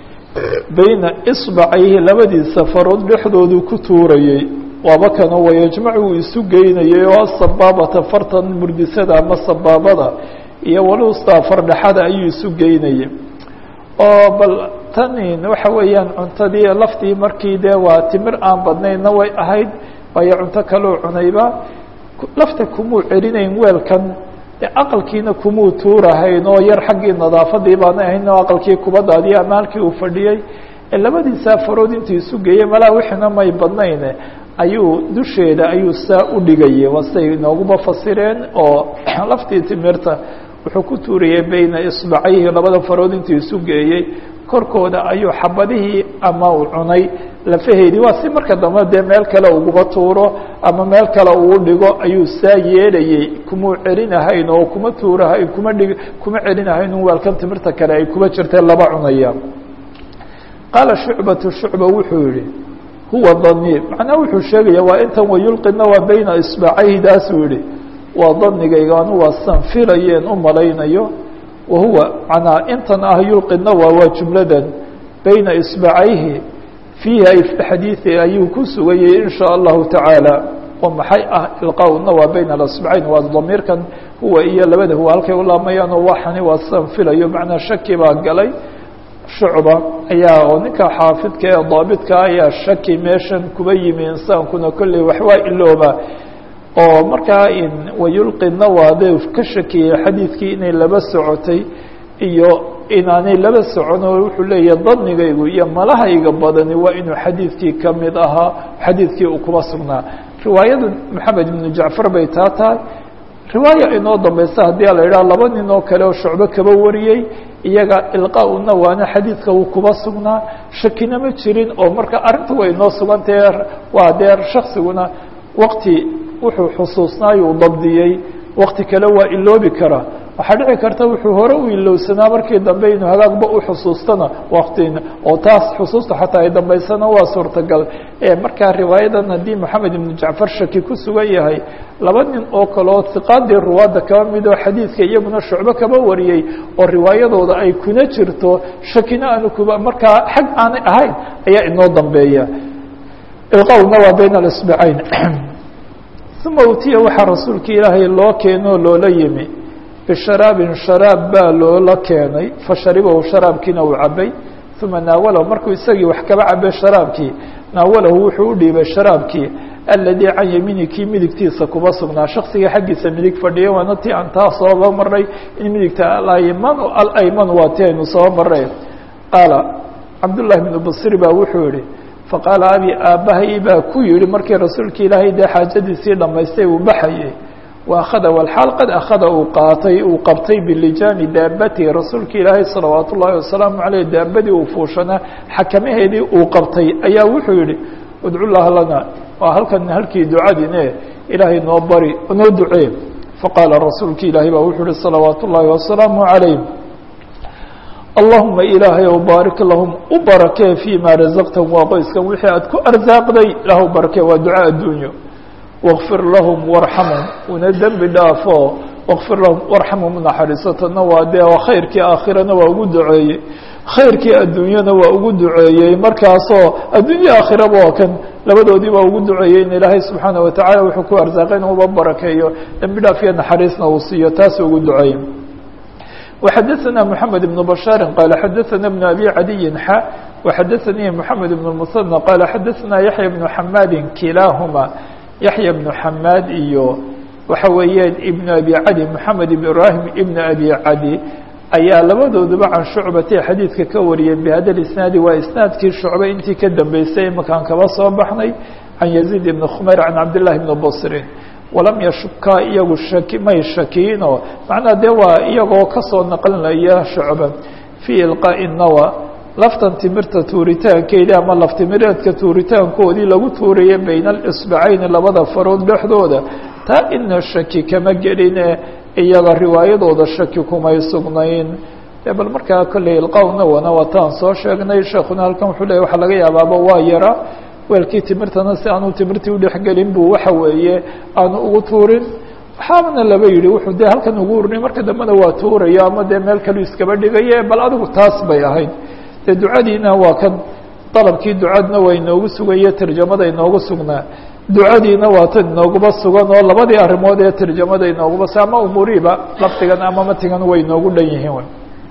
bayna isbacayhi labadiisa farood dhexdoodu ku tuurayey waaba kana wayajmacu uu isu geynayay oo asabaabata fartan murdisada ama sabaabada iyo walustaa fardhaxada ayuu isu geynayay oo bal tanin waxa weeyaan cuntadii laftii markii dee waa timir aan badnaynna way ahayd waayo cunto kaloo cunayba lafta kumuu celinayn weelkan aqalkiina kumuu tuurahayn oo yar xaggii nadaafadii baana ahayn oo aqalkii kubadaadii ama halkii uu fadhiyey labadiisaa farood intii isu geeyey malaa wixina may badnayn ayuu dusheeda ayuu saa u dhigayay waa siday inooguba fasireen oo laftii timirta wuxuu ku tuurayay bayna isbacayhi labada farood intii isu geeyey korkooda ayuu xabadihii ama uu cunay lafaheedii waa si marka dambe dee meel kale uguba tuuro ama meel kale uu dhigo ayuu saa yeelayey kumuu celinahayn oo kuma tuurahayn kuma dhig kuma celinahayn un weelkan timirta kale ay kuba jirtay laba cunaya qaala shucbatu shucba wuxuu yihi huwa dani macnaa wuxuu sheegaya waa intan wayulqina waa bayna isbaacayhi daasuu yihi waa danigayga anu waa san filayeen u malaynayo wahuwa manaa intan ah yulqina waa waa jumladan bayna isbaacayhi fiihi ay fi xadiidi ayuu ku sugayay in shaa allahu tacaala oo maxay ah ilqaawna waa bayna alasbacayn waa damiirkan huwa iyo labada huwa halkay u laamayaan oo waxani waa san filayo macnaa shaki baa galay shucba ayaa oo ninka xaafidka ee daabidka ayaa shaki meeshan kuba yimi insaankuna kolley waxwaa ilooba oo markaa in wayulqi nawaade ka shakiyey xadiidkii inay laba socotay iyo inaanay laba socon oo wuxuu leeyahay danigaygu iyo malahayga badani waa inuu xadiidkii ka mid ahaa xadiidkii uu kuba sugnaa riwaayada maxamed ibnu jacfar bay taa tahay riwaaya inoo dambaysa haddii a la yidhaha laba nin oo kale oo shucbo kaba wariyey iyaga ilqaa nawaana xadiidka uu kuba sugnaa shakina ma jirin oo marka arrinta way inoo sugantahe waa dee shaksiguna waqti wuxuu xusuusnaayuu dabdiyey waqti kale waa iloobi karaa waxaa dhici karta wuxuu hore u ilowsanaa markii dambe inuu hagaagba u xusuustana waqtina oo taas xusuusta xataa ay dambaysana waa suurtagal markaa riwaayadan haddii moxamed ibnu jacfar shaki ku sugan yahay laba nin oo kaleo hiqaadii ruwaadda kaba mid oo xadiidka iyaguna shucbo kaba wariyey oo riwaayadooda ay kuna jirto shakina aanu kuba markaa xag aanay ahayn ayaa inoo dambeeya ilqawna waa bayna alasbacayn uma utiya waxaa rasuulka ilaahay loo keenoo loola yimi bisharaabin sharaab baa loola keenay fasharibahu sharaabkiina uu cabay uma naawalahu markuu isagii wax kaba cabay sharaabkii naawalahu wuxuu u dhiibay sharaabkii aladii can yamiini kii midigtiisa kuba sugnaa shaksiga xaggiisa midig fadhiya waana ti aan taa sooba maray in midigta alayman alayman waa ti aynu soo maray qaala cabdullahi bnu basri baa wuxuu yihi faqaala abi aabbahay baa ku yihi markii rasuulka ilaahay dee xaajadiisii dhamaystay uu baxayay وأخذ والحاaل قad أخذa uu qaatay uu qabtay bilijaani daabatihi rasuulka ilaahay salawaat ullahi wasalaamu عaleyh daabadii uu fuushanaa xakamaheedii uu qabtay ayaa wuxuu yihi udcu llaha lana waa halkan halkii ducadine ilaahay noo bari noo ducee faqaala rasuulka ilaahay baa wuxuu yihi salawaat ullahi wasalaamu عaleyh allahuma ilaahay ow baarik lahum u barakee fيma razaqtahum waa qoyskan wixii aad ku arsaaqday ilah barakee waa duca adduunyo واغfir lahum وarxamhum una dembi dhaafo واغfir lahum وarxamhum naxariisatana waa dee khayrkii aakhirana waa ugu duceeyey khayrkii adduunyana waa ugu duceeyey markaasoo addunya aakhiraba waa kan labadoodii baa ugu duceeyey in ilaahay subxaanaه wataعala wuxuu ku arsaaqay in uba barakeeyo dembi dhaaf iyo naxariisna uu siiyo taasuu ugu duceeyey وxadثna محamed بن بشhاaر qال xadثna بن أbي عadي xا وxadثnii محamed بن المثنى qال xadثna yaحyى بن حmاd kilاahma yaحyى بن حmاd iyo waxa weeyeen iبن أbي cadي محamed بن ibrahim iبن أbي cadي ayaa labadooduba can shucbati xadiidka ka wariyeen bhada isnaadi waa isnaadkii shucbe intii ka dambeysay makaan kaba soo baxnay can yaزيid بn khmayr can cabdالlahi بn bصri walam yashukaa iyagu shaki may shakiino macnaha dee waa iyagoo kasoo naqlinaya shucba fii ilqaaءi nawa laftan timirta tuuritaankeedii ama laftimireedka tuuritaankoodii lagu tuuraya bayna اlisbacayni labada farood dhexdooda taa ina shaki kama geline iyaga riwaayadooda shaki kumay sugnayn bal markaa kolley ilqaaء nawana wataan soo sheegnay sheekuna halkan wuxuu leeyay waxaa laga yaabaaba waa yara weelkii timirtana si aanu timirtii udhexgelin buu waxa weeye aanu ugu tuurin waxaabana laba yihi wuxuu dee halkan ugu urinay marka dambena waa tuurayo ama dee meel kalu iskaba dhigaye bal adigu taas bay ahayd dee ducadiina waa kan dalabkii ducadna waa inoogu sugaye tarjamada inoogu sugnaa ducadiina waa tan inooguba sugan oo labadii arrimood ee tarjamada inooguba s ama umuriiba laftigan ama matigan way inoogu dhan yihiin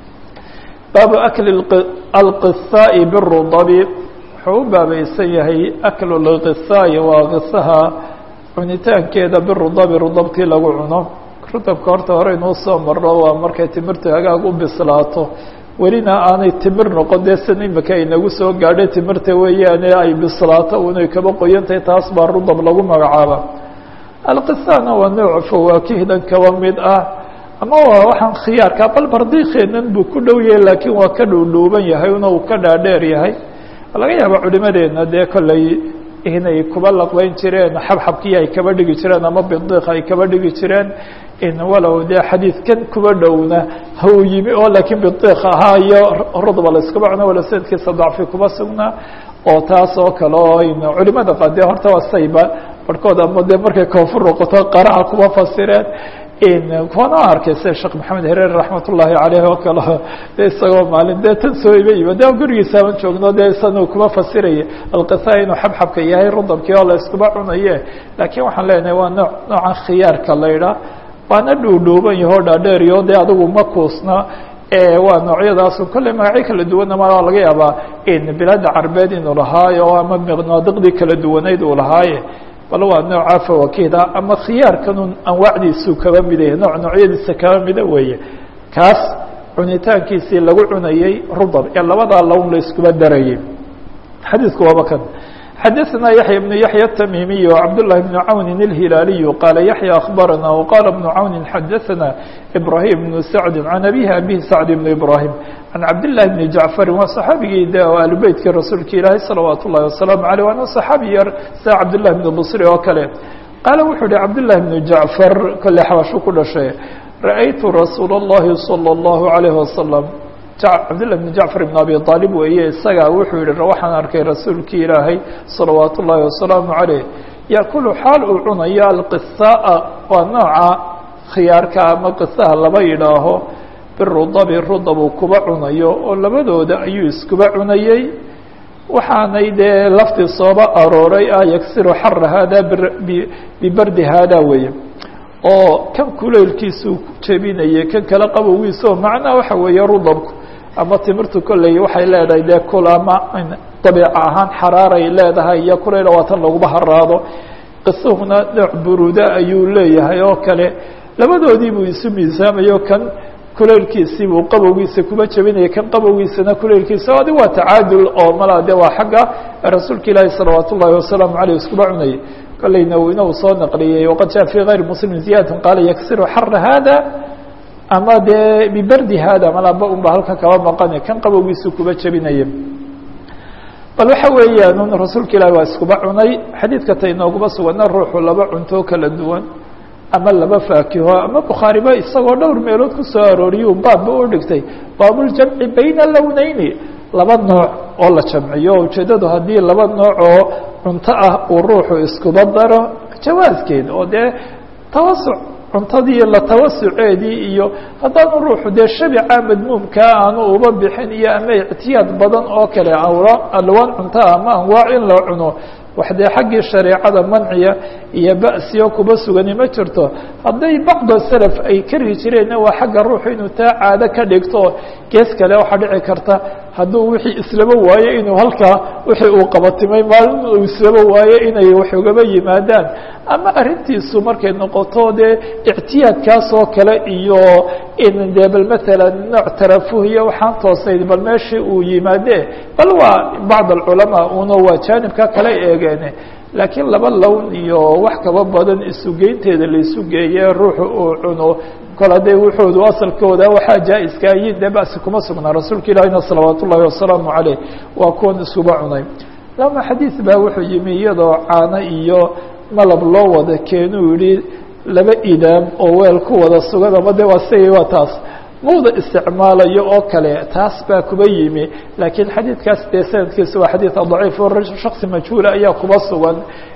baabu akli alqisaa'i birudabi wuxuu u baabaysan yahay aklu lqisaai waa qisaha cunitaankeeda birudabi rudabkii lagu cuno rudabka horta hore inuu soo maro waa markay timirtu hagaag u bislaato welina aanay timir noqon dee san imika inagu soo gaadhay timirta weeyaane ay bislaato unay kaba qoyantahay taas baa rudab lagu magacaaba alqisaana waa nooc fawaakihdan kaba mid ah ama waa waxaan khiyaarka bal bardiikeenan buu ku dhow yahay laakiin waa ka dhuudhuuban yahay una uu ka dhaadheer yahay laga yaaba culimadeena dee kolley inay kuba laqbeyn jireen xabxabkii ay kaba dhigi jireen ama bidiq ay kaba dhigi jireen in walow dee xadiidkan kuba dhowna hau yimi oo laakiin bidiq ahaa iyo rudba la iskaba cuno wala sanadkiisa dacfi kuba sugnaa oo taas oo kale oo in culimada qaadee horta waa sayba barhkood ama dee markay koonfur noqoto qaraha kuba fasireen kuwana arkay sida sheekh maxamed hereer raxmat ullaahi caleyh oo kale de isagoo maalin dee tan soo iba yima de gurigiisaaban joogno dee isanu kuma fasiraya alqisaa inuu xabxabka yahay rudabkii oo la iskuba cunaye laakiin waxaan leenahay waa noo noocan khiyaarka la idhaa waana dhuudhuuban yahoo dhaadheeriyo dee adigu ma kuusna waa noocyadaasu kolley magacyo kala duwanna ma laga yaabaa in bilaada carbeed inuu lahaayo ama miqnaadiqdii kala duwanayd uu lahaaye bal waa nooca fawaakihda ama khiyaarkanun anwaacdiisu kaba mid yahay nooc noocyadiisa kaba mida weeye kaas cunitaankiisii lagu cunayey rudab ee labadaa lown la iskuba darayay xadiidku waaba kan xadaثna yaحyى بن yaحyى التmimiي وcabdاللahi بن cawni الهilaaliي qala yaحyى أخbarana وqala بن cawni xadaثna إbrahيم بن sacd عan abihi abihi sacd بن ibrahيم عan cabdاللahi بن jaعفari waa صaxaabigii de alubeytkii rasuulka ilaahi salawaat الlahi waسلaaم عalيه waana صaxaabi yar sida cabdالlahi بن bصri oo kale qaala wuxuu uhi cabdالlahi بن jaعفar kole xabashu ku dhashay ra'aytu rasuul الlahi salى الlahu عalيه wasaلم cabdالlah بن jacfar بn abi طaalib weeye isagaa wuxuu yihi waxaan arkay rasuulkii ilaahay salawaat ullaahi wasalaamu عaleyh yakulu xaal uu cunayo alqisaaa waa nooca khiyaarka ama qisaha laba yidhaaho birudabi rudab uu kuba cunayo oo labadooda ayuu iskuba cunayey waxaanay dee laftii sooba arooray ah yagsiru xara hada bibardi hada weeye oo kan kuleylkiisuu jebinayay kan kale qabowgiisa oo macnaha waxa weeye rudabku ama timirtu kolley waxay leedahay dee kulama dabiica ahaan xaraaray leedahay iyo kuleyla waa tan laguma haraado qisuhuna nooc buruda ayuu leeyahay oo kale labadoodii buu isu miisaamayo kan kuleylkiisii buu qabowgiisa kuma jebinaya kan qabowgiisana kuleylkiisa adi waa tacaadul oo mala de waa xagga rasuulka ilaahi salawaat ullaahi wasalaamu aleyh iskuba cunayay kolleyna ina uu soo naqliyey waqad jaa fii gayri muslim ziyadatan qaala yagsiru xara hada ama dee bibardi hada malaba un ba halkan kaba maqane kan qabowgiisu kuba jebinaya bal waxa weeyaan un rasuulka ilahi waa iskuba cunay xadiidka ta inooguma sugana ruuxu laba cunto kala duwan ama laba faakiho ama bukhaariba isagoo dhowr meelood ku soo arooriyuu baabba u dhigtay baabuljamci bayna lowneyni laba nooc oo la jamciyo ujeedadu haddii laba nooc oo cunto ah uu ruuxu iskuba daro jawaaskeed oo dee tawasuc cuntadii la tawasuceedii iyo haddaanu ruuxu dee shabica madmuumkaa aanu uba bixin iyo ama ictiyaad badan oo kale alwaan cuntaa ama anwaac in la cuno wax dee xaggii shareecada manciya iyo ba'siyo kuba sugani ma jirto hadday bacdo salaf ay kari jireenna waa xagga ruuxu inuu taa caado ka dhigto gees kale waxaa dhici karta hadduu wixii islaba waayo inuu halkaa wixii uu qabatimay maalin uu islaba waayo inay wax ugaba yimaadaan ama arrintiisu markay noqoto dee ictiyaadkaas oo kale iyo in dee bal matalan nooc tarafuh iyo waxaan toosayd bal meeshii uu yimaadee bal waa bacd alculamaa una waa jaanibka kale eegeene laakiin laba lown iyo wax kaba badan isugeynteeda la isu geeye ruuxu uu cuno kol hadday wuxoodu asalkooda waxaa jaa-iska yiin dee basi kuma sugnaa rasuulka ilaahina salawaat ullaahi wasalaamu caleyh waa kuwan isuba cunay lama xadiid baa wuxuu yimi iyadoo caano iyo malab loo wada keenuu yihi laba idaam oo weel ku wada sugan ama de waa sigay waa taas mawda isticmaalayo oo kale taas baa kuba yimi laakiin xadiidkaas dee sanadkiisa waa xadiid daciif oo shaksi majhuula ayaa kuba sugan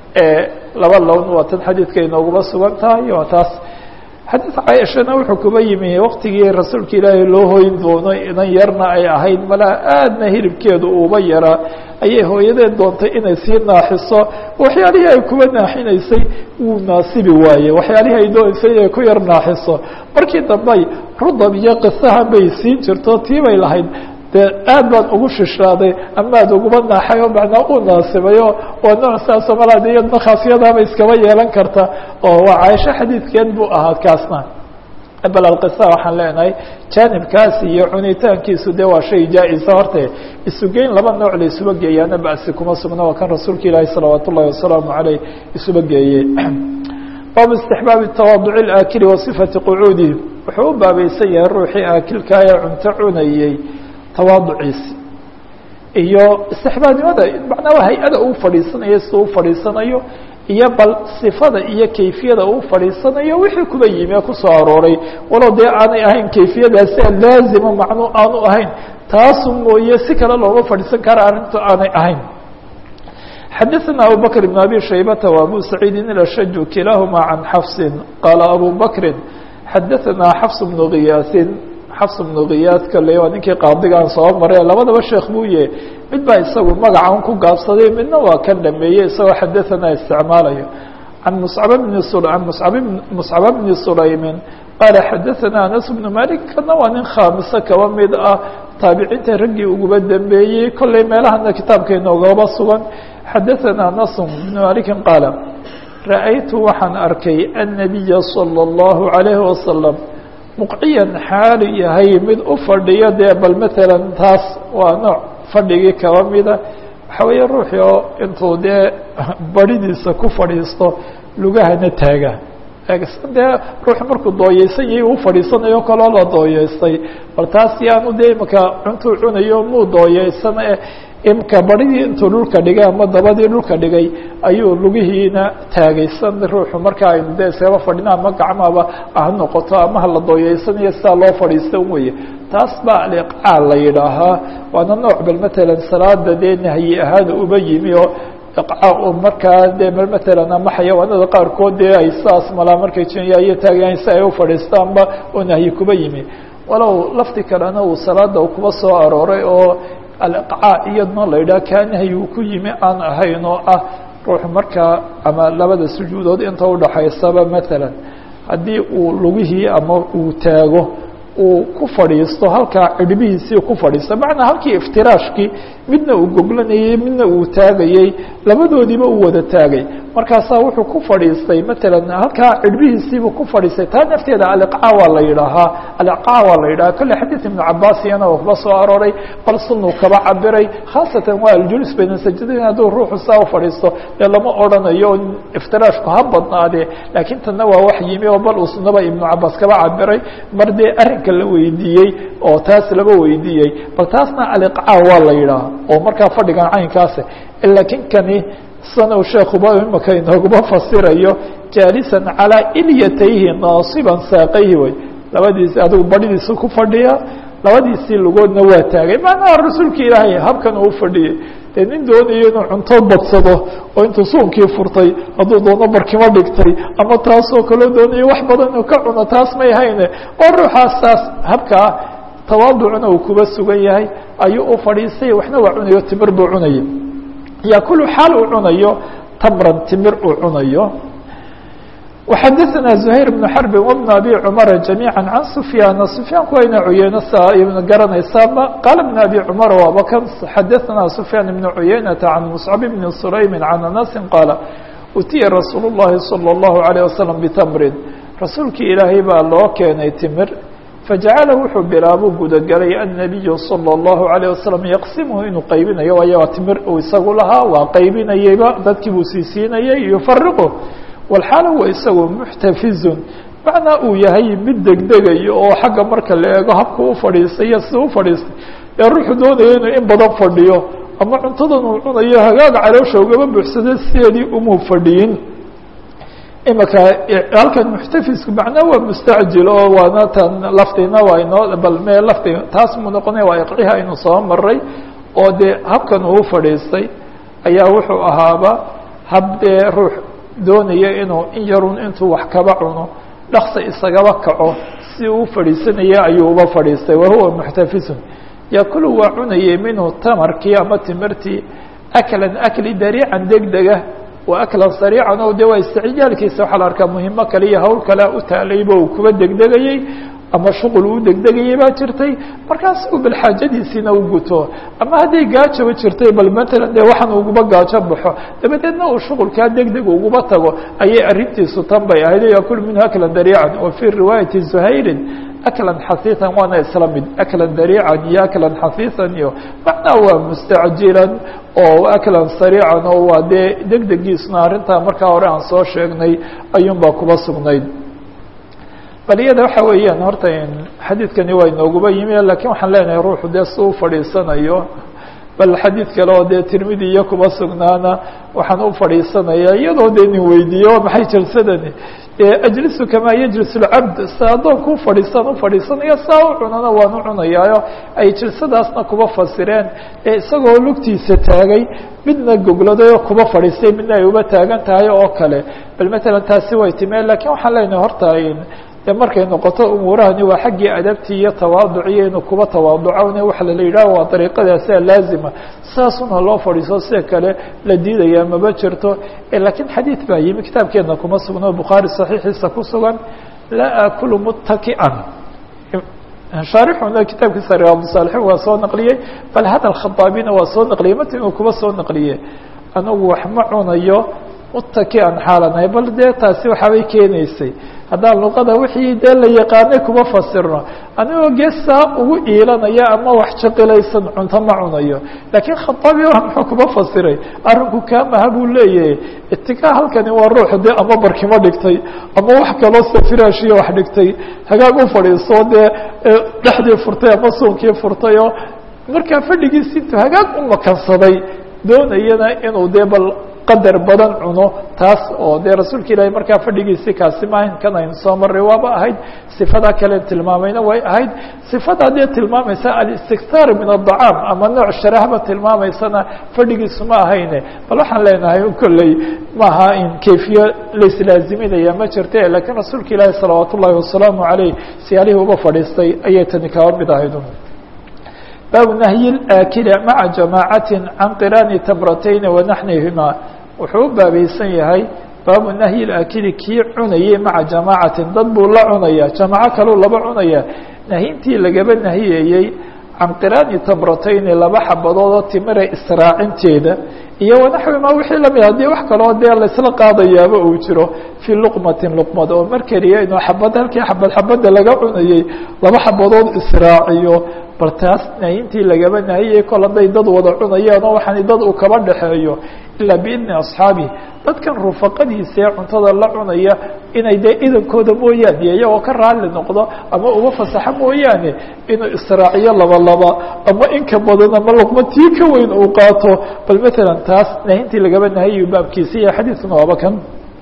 laba lown waa tan xadiidka inooguma sugan tahay waa taas xadiid caaishana wuxuu kuba yimi waktigii rasuulka ilaahay loo hoyn doono inan yarna ay ahayd malaa aadna hilibkeedu uuba yaraa ayay hooyadeed doontay inay sii naaxiso waxyaalihii ay kuba naaxinaysay wuu naasibi waaye waxyaalihii ay doonaysay inay ku yar naaxiso markii dambey rudab iyo qisahan bay siin jirto tii bay lahayd dee aad baan ugu shishaaday amaad uguma naaxay oo macnaa u naasibayo waa nooc saasoo malaa de iyadna khaasiyadaaba iskaba yeelan karta oo waa caaisho xadiidkeed buu ahaa kaasna bal alqisa waxaan leenahay jaanibkaas iyo cunitaankiisu dee waa shay jaa-isa horte isugeyn laba nooc la isuba geeyaana basi kuma sugna waa kan rasuulka ilaahi salawaat ullahi wasalaamu caleyh isuba geeyey baabu istixbaabi tawaaduci اlaakili wa sifati qucuudihi wuxuu u baabaysan yahay ruuxii aakilkaa ee cunto cunayey tawaaduciisi iyo istixbaabnimada macnaa hay-ada uu fadhiisanayo sida u fadhiisanayo iyo bal sifada iyo kayfiyada uu fadhiisanayo wixii kuba yimi kusoo arooray walow dee aanay ahayn kayfiyadaasi laazima macnuu aanu ahayn taasu mooye si kale looma fadhiisan kara arrintu aanay ahayn xadaثna abu bkr بn abi shaybata و abu saciidi الashaju kilahuma can xafsi qaala abu bakri xadaثna xafs bnu kiyaasin xafs bnu kiyaas kale waa ninkii qaadigaan soo maray labadaba sheekh buu yahe mid baa isagu magacan ku gaabsaday midna waa kan dhameeyey isagoo xadaثana isticmaalayo عن مصعب بن سل عن مصعب بن مصعب بن سليم قال xadaثna أنس بن مالك kana waa nin khaamisa kaba mid ah taabiciinta raggii uguba dambeeyey kollay meelahana kitaabkeena ogaba sugan xadaثna أنس بن مالك qaala ra'aytu waxaan arkay النabiya slى الlaهu عaليه وasلم muqciyan xaali yahay mid u fadhiyo dee bal matalan taas waa nooc fadhigii kaba mida waxaa weeye ruuxii oo intuu dee baridiisa ku fadhiisto lugahana taaga dee ruux markuu dooyeysan yahay uu fadhiisanayo kaloo la dooyeystay bal taas yaanu dee imaka cuntuu cunayo muu dooyeysan e imka baridii intuu dhulka dhigay ama dabadii dhulka dhigay ayuu lugihiina taagaysan ruuxu marka aynu dee iskaba fadhina ama gacmaba ha noqoto ama hala dooyeysanayo sidaa loo fadhiista weye taas baa aliqcaa la yidhaahaa waana nooc bal matalan salaada dee nahyi ahaada uba yimi oo iqcaa markaa dee bal matalan ama xayawaanada qaarkood dee ay saas malaa markay jinyayo taagayan si ay u fadhiistaanba oo nahyi kuba yimi walow lafti kalena uu salaada kuba soo arooray oo aliqcaa iyadna la yidhaha kaa nahyi uu ku yimi aan ahayn oo ah ruux markaa ama labada sujuudood inta udhaxaysaba matalan haddii uu lugihii ama uu taago uu ku fadhiisto halkaa cidhbihiisii ku fadhiisto macnaa halkii iftiraashkii midna uu goglanayey midna uu taagayey labadoodiiba uu wada taagay markaasaa wuxuu ku fadhiistay matalan halkaa cidhbihiisiibuu ku fadhiistay taa nafteeda aliqcaa waa la yidhaahaa aliqcaa waa la yidhaha kolle xadiid ibnu cabaas iyana oo kuba soo arooray bal sunuu kaba cabiray khaasatan waa aljulis bayna sajadayn hadduu ruuxu saa u fadhiisto dee lama odhanayo iftiraashku ha badnaadee laakiin tanna waa wax yimi oo bal uu sunaba ibnu cabaas kaba cabiray mar dee arrinka la weydiiyey oo taas laba weydiiyey bal taasna aliqcaa waa la yidhaaha oo markaa fadhigan caynkaasi laakiin kani sana sheekuba imaka inooguba fasirayo jaalisan calىa ilyatayhi naasiban saaqayhi way labadiisi adigu baridiisa ku fadhiya labadiisii lugoodna waa taagay macnaha rasuulka ilaahay habkan uu fadhiyey dee nin doonayo inuu cunto badsado oo intuu suunkii furtay hadduu doono barkimo dhigtay ama taasoo kaloo doonayo wax badan inuu ka cuno taas may hayne oo ruuxaas taas habkaa tawaaducna uu kuba sugan yahay ayuu u fadhiistay waxna waa cunayo timir buu cunaya yakulu xaal uu cunayo tamran timir uu cunayo وxadaثna زhayr بن xرb وبن abي cmr جamيعا عan سfyاn سfyاanku wayna cuyeyno sa garanaysaaba qaala بن abي cmr waaba kan xadaثna سfyاn بن cuyeynaةa عan مصcب بن سulaym عan أنasi qaala utiya rasuul الlahi صلى الlaهu عalيه وasلم btmrin rasuulkii ilaahay baa loo keenay timir fajacala wuxuu bilaabuu gudagelay النabiyu salى الlahu عalيه wasalam yaqsimhu inuu qaybinayo waayo waa timir uu isagu lahaa waa qaybinayeyba dadkii buu siisiinayay yufariqu walxaala huwa isagu muxtafizun macnaa uu yahay mid degdegayo oo xagga marka la eego habka u fadhiistay iyo sida u fadhiistay ee ruuxu doonaya inuu in badan fadhiyo ama cuntadan uu cunayo hagaaga caloosha ugaba buuxsada sideedii umuu fadhiyin imaka halkan muxtafisku macnaa waa mustacjil oo waana tan laftina waa inoo bal mee lafti taas muu noqonaya waa iqciha aynu soo maray oo dee habkan uu fadhiistay ayaa wuxuu ahaaba hab dee ruux doonaya inuu in yarun intuu wax kaba cuno dhaksa isagaba kaco si uu fadhiisanaya ayuu uba fadhiistay wahuwa muxtafisun yakulu waa cunayay minhu tamarkii ama timirtii aklan akli dariican degdega wa aklan sariican o de waa isticjaalkiisa waxaa la arkaa muhimo kale iyo hawl kale u taalayba uu kuba degdegayey ama shuqul uu degdegayay baa jirtay markaas uu bal xaajadiisiina u guto ama hadday gaajaba jirtay bal matalan dee waxaan uguba gaajo baxo dabadeedna uu shuqulkaa degdeg uguba tago ayay arrintiisu tan bay ahayd yakulu minhu aklan dariican wa fii riwaayati zuhayrin aklan xahiiثan waana isla mid aklan dariican iyo aklan xahiiثan iyo macnaa waa mustacjilan oo aklan sariican oo waa dee degdegiisna arrintaa markaa hore aan soo sheegnay ayuun baa kuba sugnayd bal iyada waxa weeyaan horta xadiidkani waa inooguba yimi lakin waxaan leenahay ruuxu dee si u fadhiisanayo bal xadiid kale oo dee tirmidi iyo kuba sugnaana waxaan u fadhiisanaya iyadoo dee nin weydiiyo maxay jalsadani ajlisu kamaa yajlis اlcabd sa addoonku ufadhiisaan ufadhiisanaya saa u cunana waan u cunayaayo ay jalsadaasna kuba fasireen ee isagoo lugtiisa taagay midna gogladay oo kuba fadhiistay midna ay uba taagan tahay oo kale bal matalan taasi way timeen lakin waxaan leenahay horta dee markay noqoto umuurahani waa xaggii adabtii iyo tawaaduciyo inuu kuba tawaaducone waxa la yidhaha waa dariiqadaasaa laazima saasuna loo fadhiiso sida kale la diidaya maba jirto lakiin xadiid baa yimi kitaabkeedna kuma sugno bukhaari saxiixiisa ku sugan laa aakulu muttaki'an shaarixuna kitaabkiisa riyaadusaalixin waa soo naqliyey bal hadal khadaabina waa soo naqliyey mati inuu kuba soo naqliyey anigu wax ma cunayo muttaki'an xaalanahay bal dee taasi waxaabay keenaysay haddaan luqada wixii dee la yaqaanay kuma fasirno anigoo geesaa ugu iilanaya ama wax jaqilaysan cunto ma cunayo laakiin khataabi muxuu kuma fasiray arrinku kaamaha buu leeyahay itikaa halkani waa ruuxu dee ama barkimo dhigtay ama wax kaloo sida firaashiyo wax dhigtay hagaag u fadhiiso dee dhexdii furtay ama suunkii furtay oo markaa fadhigiisi intuu hagaag u makansaday doonayana inuu dee bal qadar badan cuno taas oo dee rasuulka ilaahay markaa fadhigiisii kaasi maahayn kan aynu soo marray waaba ahayd sifadaa kale tilmaamayna way ahayd sifada dee tilmaamaysa alistiktaar min adacaam ama nooc sharahba tilmaamaysana fadhigiisu ma ahayne bal waxaan leenahay kolley maaha in kayfiye laislaaziminaya ma jirte lakiin rasuulka ilaahay salawaat ullahi wasalaamu caleyh siyaalihii uga fadhiistay ayay tani kaba mid ahayd baabu nahyi اlaakili maca jamaacatin can qiraani tamratayni wanaxnihima wuxuu u baabaysan yahay baabu nahyi اlaakili kii cunayey maca jamaacatin dad buu la cunaya jamaaco kaleu laba cunaya nahyintii lagaba nahiyeyey can qiraani tamratayni laba xabadoodoo timira israacinteeda iyo wanaxwima wixii lamid haddii wax kaloo dee laysla qaadayaaba uu jiro fii luqmatin luqmad oo mar keliya inuu xabad halkii xabad xabadda laga cunayey laba xabadood israaciyo bal taas nahyintii lagaba nahiyey kol hadday dad wada cunayaan oo waxaan dad uu kaba dhexeeyo ilaa biidni asxaabi dadkan rufaqadiisa ee cuntada la cunaya inay dee idankooda mooyaane iyagoo ka raalli noqdo ama uga fasaxo mooyaane inuu israaciyo laba laba ama inka badan ama luqma tii ka weyn uu qaato bal matalan taas nahyintii lagaba nahiyo baabkiisa iyo xadiidkuna waaba kan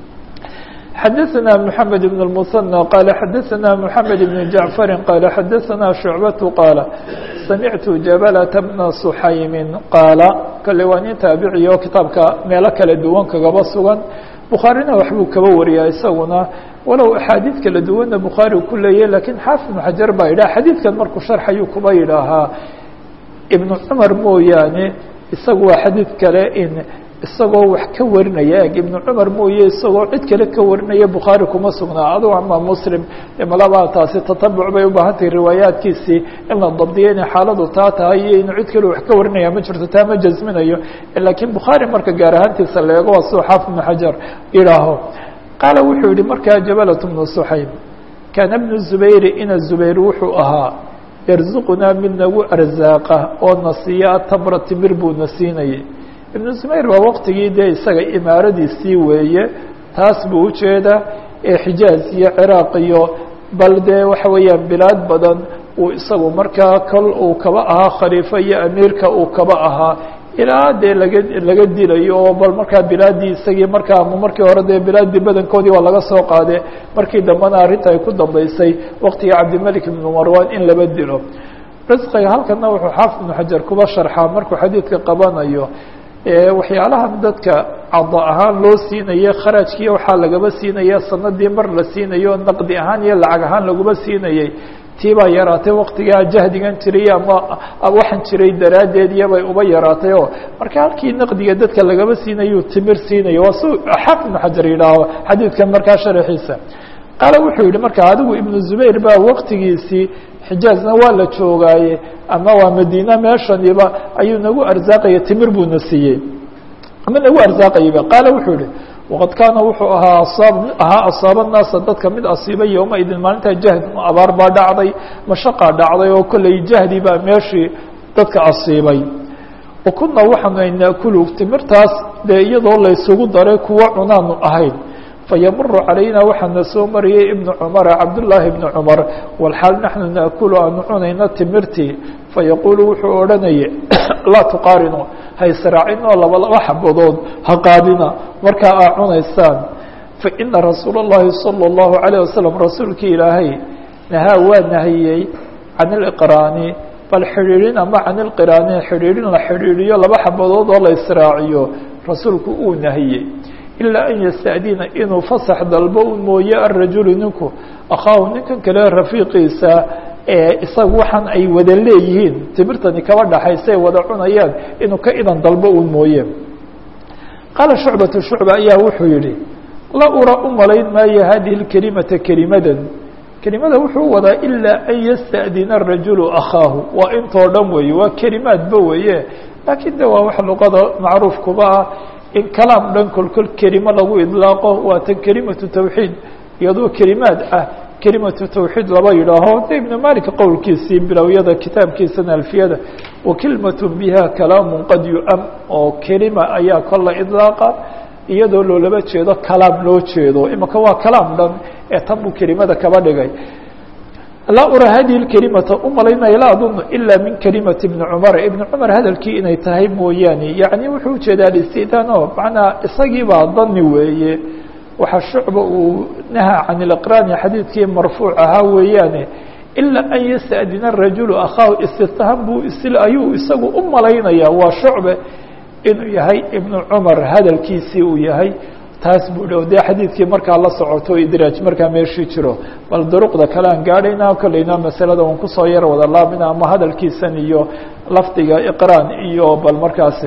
xadaثna محamed بن المثنى qال xadaثna محamed بن جaعفر qال xadaثna شhuعبة qاaل samictu jabلة بنa صحaymi qاaلa kale waa nin taaبiciy oo kitaabka meelo kala duwan kagaba sugan bukhaarina waxbuu kaba wariyaa isaguna walow axaadiid kala duwanna bukhaari ku leeyahy lakiin xaafid بن xajar baa yidhaha xadiidkan markuu sharxayuu kuba yidhaahaa iبن cmar mooyaane isagu waa xadiid kale in isagoo wax ka warinaya eg iبن cmar mooye isagoo cid kale ka warinaya bukhaari kuma sugnaa adug ama muslim malaba taasi tatabuc bay ubaahan tahay riwaayaadkiisii in la dabdiyo inay xaaladu taa tahay iyo inuu cid kale wax ka warinaya ma jirto taa ma jasminayo lakiin bukhaari marka gaar ahaantiisa la eego waa suu xaafid بن xajar yidhaaho qaala wuxuu yihi markaa jabalaة بnu صuxaym kaana بnu zubayr ina zubayr wuxuu ahaa yarzuqunaa mid nagu arzaaqa oo nasiya tabra timir buu na siinayay ibnu zumayr waa waqtigii dee isaga imaaradiisii weeye taas buu ujeedaa ee xijaaz iyo ciraaq iyo bal dee waxa weeyaan bilaad badan uu isagu markaa kol uu kaba ahaa khaliifo iyo amiirka uu kaba ahaa ilaa dee laga laga dilayo oo bal markaa bilaadii isagii markaa ama markii hore dee bilaadii badankoodii waa laga soo qaade markii dambena arrinta ay ku dambeysay waqtigii cabdimalik ibnu marwan in laba dilo risqiga halkana wuxuu xaafid ibnu xajar kuba sharxaa markuu xadiidka qabanayo waxyaalahan dadka cada ahaan loo siinaye kharajkiiyo waxaa lagaba siinaya sanadii mar la siinayo naqdi ahaan iyo lacag ahaan laguma siinayey tii baa yaraatay waqtigaa jahdigan jiray ama waxan jiray daraaddeed iyobay uba yaraatay oo marka halkii naqdiga dadka lagaba siinayu timir siinayo waa su xaafid ibnu xajar yidhaaho xadiidkan markaa sharaxiisa qaala wuxuu yihi marka adigu ibnu zubayr baa waqtigiisii xijaazna waa la joogaaye ama waa madiina meeshaniba ayuu nagu arsaaqaya timir buuna siiyey ama nagu arsaaqayaba qaala wuxuu yihi waqad kaana wuxuu ahaa asaab ahaa asaaba naasa dadka mid asiibay yowma idin maalintaa jahd abaar baa dhacday mashaqaa dhacday oo kolley jahdi baa meeshii dadka asiibay wakuna waxaanu naakulu timirtaas dee iyadoo laysugu daray kuwa cunaanu ahayn fayamuru calayna waxaana soo mariyay ibnu cumara cabdullaahi ibnu cumar walxaal naxnu naakulu aanu cunayna timirtii fayaquulu wuxuu odhanayay laa tuqaarinu haysraacinoo laba laba xabadood ha qaadina markaa aa cunaysaan faina rasuula اllahi salى اllahu عalيه wasalam rasuulkii ilaahay nahaa waa nahiyey can iliqraani bal xidhiidhin ama can ilqiraani xidhiidhin la xidhiidhiyo laba xabadood oo la israaciyo rasuulku uu nahiyey ilaa an yasta'dina inuu fasax dalbo un mooye arajulu ninku akhaahu ninkan kale rafiiqiisa ee isaga waxaan ay wada leeyihiin timirtani kaba dhaxaysa ay wada cunayaan inuu ka idan dalbo un mooye qaala shucbatu shucba ayaa wuxuu yihi la ura u malayn maayo hadihi اlkelimata kelimadan kelimada wuxuu wadaa ilaa an yasta'dina arajulu akhaahu waa intoo dhan weeye waa kelimaadba weeye laakiin de waa wax luqada macruuf kuba ah in kalaam dhan kolkol kelimo lagu idlaaqo waa tan kelimatu tawxiid iyadoo kelimaad ah kelimatu tawxiid laba yidhaaho de ibnu malik qowlkiisii bilowyada kitaabkiisana alfiyada wakelimatun biha kalaamun qad yu-am oo kelima ayaa kol la idlaaqa iyadoo loolaba jeedo kalaam loo jeedo imaka waa kalaam dhan ee tan buu kelimada kaba dhigay laa ura hadihi اkelimata u malaynaya laa adun ila min kelimati ibni cumar ibni cumar hadalkii inay tahay mooyaane yani wuxuu ujeedaa alistidaan o macnaa isagii baa dani weeye waxa shucba uu nahaa can اliqraani xadiidkii marfuuc ahaa weeyaane ilaa an yasta'dina rajulu akhaahu istiham buu ayuu isagu u malaynaya waa shucbe inuu yahay ibnu cumar hadalkiisii uu yahay taas buu dhow dee xadiidkii markaa la socoto idraaj markaa meeshii jiro bal duruqda kale aan gaadhayna kolleyna masalada un kusoo yar wada laabina ama hadalkiisan iyo lafdiga iqraan iyo bal markaasi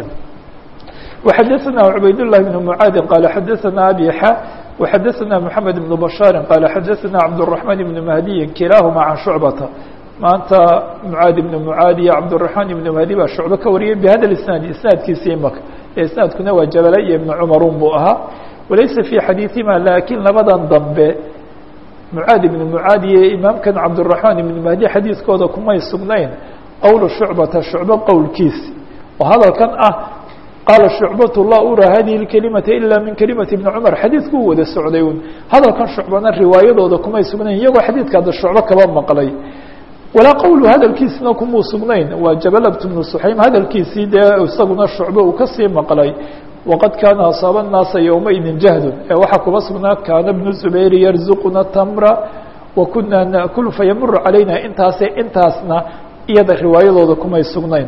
وxadaثna cubayd للhi بن mعaadi qala xadaثna abi xa وxadaثna mحamed بن bashاari qala xadaثna cabdالرaحman بن mahdiyi kilaahuma can shucbata maanta mعaadi بن mعaadi iyo cabdالرaحman بن mahdi baa shucbe ka wariyay bhada isnaadi isnaadkiisi imaka isnaadkuna waa jabala iyo ibn cumarun buu ahaa walaysa fي xadiiثihima lakin labadan dambe mعaadi بن mعaadi iyo imaamkan cabdالرaحman بن mahdi xadiiskooda kumay sugnayn qowl shucbata shucbe qowlkiisi oo hadalkan ah qaala shucbatu laa ura hadihi اkelimata ila min kelimati ibni cumar xadiidku u wada socday un hadalkan shucbana riwaayadooda kumay sugnayn iyagoo xadiidka ada shucbo kaba maqlay walaa qowlu hadalkiisina kumuu sugnayn waa jabalabt bnu suxaym hadalkiisii dee isaguna shucbe uu kasii maqlay waqad kaana asaaba الnaasa ywmaidin jahdun ee waxaa kuma sugnaa kaana bnu zubayri yarzuquna tamra wa kuna naأkul fayamuru calayna intaase intaasna iyada riwaayadooda kumay sugnayn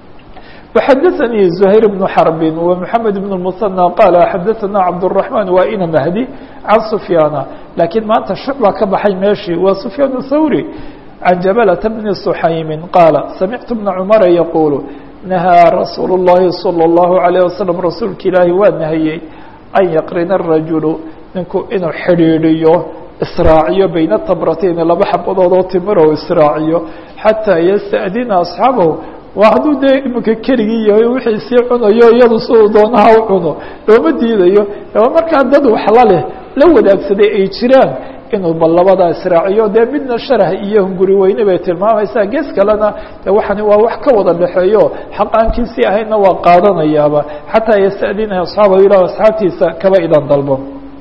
وxadaثnي زhayr بن xرb ومحamed بن المثنى qال xadaثna cabdالرaحman waa ina mahdi can سfyaana lakiin maanta shucba ka baxay meeshii waa سfyaan الthawrي can jabalة bni صxaymi qaala samictu بna cmara yaqul nahaa rasuul الlahi salى الlahu عalيه waslم rasuulka ilaahi waa nahiyey an yaqrina الrajulu ninku inuu xidhiidhiyo israaciyo bayna tamratayni laba xabadood oo timir oo israaciyo xatىa ystأdina أصxaabahu waa hadduu dee iminka keligii yahay wixii sii cunayo iyadu siduu doonaha u cuno looma diidayo aba markaa dad wax la leh la wadaagsaday ay jiraan inuu bal labadaa israaciyo dee midna sharah iyo hunguri weyne bay tilmaamaysaa gees kalena de waxani waa wax ka wada dhexeeyo xaqaankiisii ahaydna waa qaadanayaaba xataa yasta'dina asxaabahu ilah asxaabtiisa kaba idan dalbo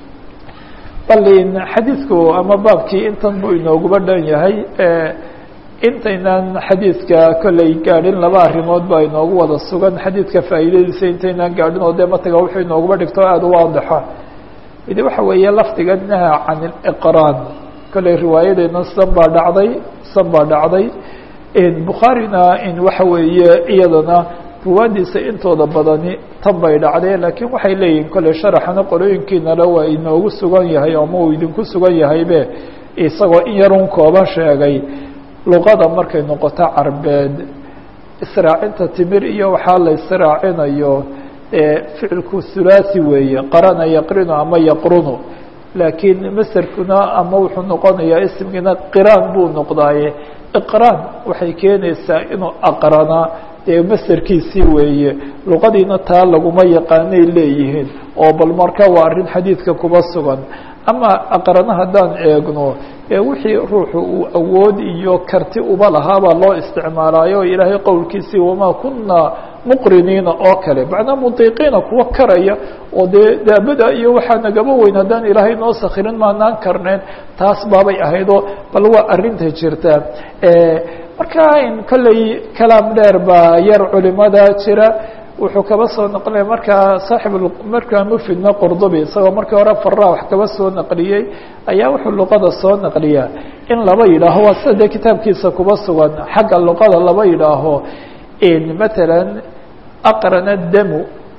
bal xadiidku ama baabkii intan buu inooguba dhan yahay intaynaan xadiidka kolley gaadhin laba arrimood baa inoogu wada sugan xadiidka faa'iidadiisa intaynaan gaadhin oo dee mataga wuxuu inooguba dhigto aada u waadaxa midi waxa weeye lafdiga naha can iliqraan kolley riwaayadeedna san baa dhacday san baa dhacday bukhaarina in waxa weeye iyadana ruwaadiisa intooda badani tan bay dhacdeen laakiin waxay leeyihin kolley sharaxana qolooyinkiinale waa inoogu sugan yahay ama uu idinku sugan yahaybe isagoo in yarun kooban sheegay luqada markay noqoto carbeed israacinta timir iyo waxaa la israacinayo ficilku hulaasi weeye qarana yaqrinu ama yaqrunu laakiin masderkuna ama wuxuu noqonayaa ismigina qiraan buu noqdaaye iqraan waxay keenaysaa inuu aqrana dee masderkiisii weeye luqadiina taa laguma yaqaanay leeyihiin oo bal marka waa arrin xadiidka kuba sugan ama aqrana haddaan eegno wixii ruuxu uu awood iyo karti uba lahaabaa loo isticmaalaayo o ilaahay qowlkiisii wamaa kuna muqriniina oo kale macnaa mudiqiina kuwa karaya oo dee daabada iyo waxaa nagaba weyn haddaan ilaahay noo sakhirin maanaan karneen taas baabay ahaydoo bal waa arrinta jirta marka kolley kalaam dheer baa yar culimada jira wuxuu kaba soo naqlinaya markaa saaxib markaa mufidna qordobi isagoo markii hore fara wax kaba soo naqliyey ayaa wuxuu luqada soo naqliyaa in laba yidhaaho waa sida dee kitaabkiisa kuba sugan xagga luqada laba yidhaaho matalan aqrana damu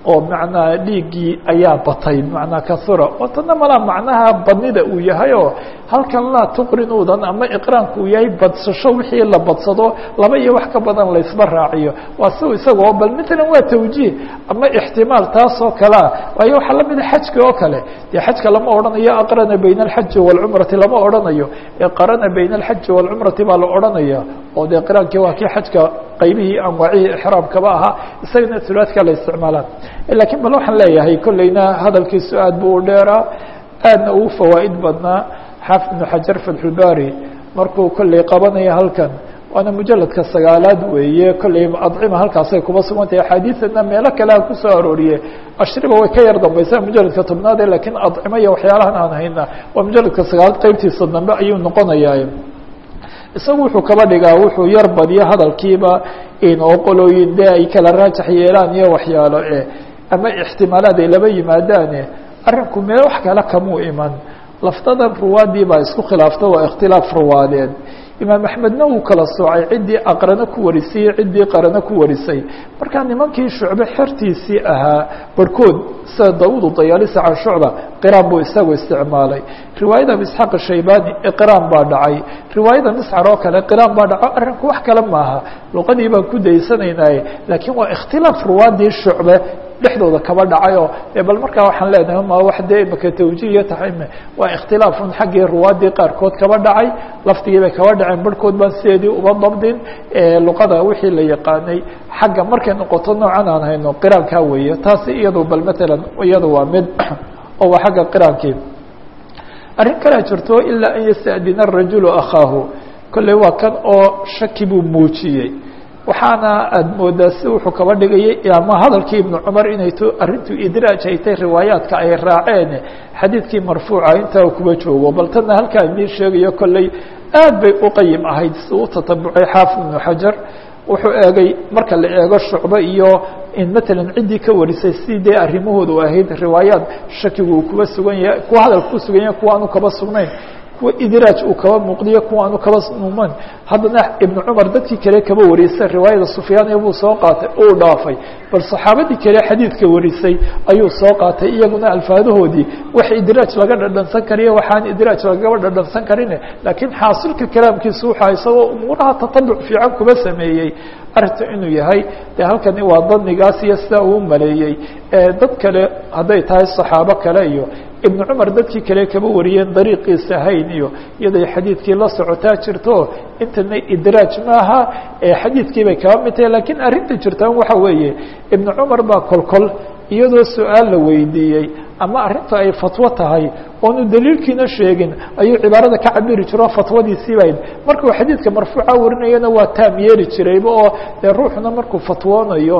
oo macnaa dhiiggii ayaa batay macnaa kahura oo tana malaa macnaha badnida uu yahay oo halkan laa tuqrinuudan ama iqraanku uu yahay badsasho wixii la badsado laba iyo wax ka badan la isba raaciyo waa si isagoo bal matalan waa tawjiih ama ixtimaal taas oo kalea waayo waxaa lamida xajka oo kale dee xajka lama odhanayo aqrana bayna alxaji waalcumrati lama odhanayo ee qarana bayna alxaji waalcumrati baa la odhanaya oo dee qiraankii waa kii xajka qaybihii anwaacihii ixraamkaba ahaa isagana sulaadka la isticmaalaan lakiin bal waxaan leeyahay kolleyna hadalkiisu aad buu u dheeraa aadna ugu fawaa'id badnaa xaafid ibnu xajar fatxulbaari markuu kolley qabanaya halkan waana mujaladka sagaalaad weeye kolley adcima halkaasay kuba sugantahay axaadiidana meelo kalea kusoo arooriye ashriba way ka yar dambaysaa mujaladka tobnaade lakiin adcimo iyo waxyaalahan aan hayna waa mujaladka sagaalaad qeybtiisa dambe ayuu noqonayaa isagu wuxuu kaba dhigaa wuxuu yar badiyo hadalkiiba oo qolooyin dee ay kala raajax yeelaan iyo waxyaalo e ama ixtimaalaad ay laba yimaadaane arrinku mee wax kale kamuu iman laftadan ruwaadii baa isku khilaafta waa ikhtilaaf ruwaadeed imaam axmedna uu kala soocay ciddii aqrano ku warisay iyo ciddii qarano ku warisay markaa nimankii shucbe xertiisii ahaa barhkood sida daawuud dayaalisa can shucba qiraan buu isagu isticmaalay riwaayada abi isxaaq shaybani iqraan baa dhacay riwaayada miscar oo kale qiraan baa dhaco arrinku wax kale maaha luqadii baan ku daysanaynaye laakiin waa ikhtilaaf ruwaadii shucbe dhexdooda kaba dhacayo bal markaa waxaan leenahay ma wax dee imaka tawjiihiyo tahay waa ikhtilaafun xaggii ruwaadii qaarkood kaba dhacay laftigii bay kaba dhaceen barhkood baan sideedii uba dabdin luqada wixii la yaqaanay xagga markay noqoto noocan aan hayno qiraankaa weeye taasi iyado bal matalan iyada waa mid oo waa xagga qiraankii arrin kalea jirto ilaa an yasta'dina arajulu akhaahu kolley waa kan oo shaki buu muujiyey waxaana aada moodaa si wuxuu kaba dhigayay ama hadalkii ibnu cumar inay to arrintu idraaj ay tay riwaayaadka ay raaceen xadiidkii marfuuca intaa kuba joogo bal tana halkaa idiin sheegayo kolley aad bay u qayim ahayd si u tatabucay xaafid ibnu xajar wuxuu eegay marka la eego shucbe iyo in matalan ciddii ka warisay si dee arrimahoodu ahayd riwaayaad shakigu uu kuba sugan yahay kuwa hadalka ku sugan yahay kuwa aanu kaba sugnayn kuwa idraaj uu kaba muuqdiyo kuwa aanu kaba nuuman haddana ibnu cumar dadkii kale kaba warisay riwaayada sufyaaniya buu soo qaatay uu dhaafay bal saxaabadii kale xadiidka warisay ayuu soo qaatay iyaguna alfaadahoodii wax idraaj laga dhadhansan kariyo waxaan idraaj lagaba dhadhansan karine laakiin xaasilka kalaamkiisu waxaa isagoo umuuraha tatabuc fiican kuba sameeyey arrinta inuu yahay dee halkani waa danigaas iyo sidaa uu maleeyey dad kale hadday tahay saxaabo kale iyo ibnu cumar dadkii kale kaba wariyeen dariiqiisa hayn iyo iyaday xadiidkii la socotaa jirto intana idraaj maaha xadiidkii bay kaba mid tahay lakiin arrinta jirtaan waxa weeye ibnu cumar baa kolkol iyadoo su-aal la weydiiyey ama arrintu ay fatwo tahay oonu daliilkiina sheegin ayuu cibaarada ka cabiri jiro fatwadiisii bayd markuu xadiidka marfuuca warinayana waa taam yeeli jirayba oo dee ruuxuna markuu fatwoonayo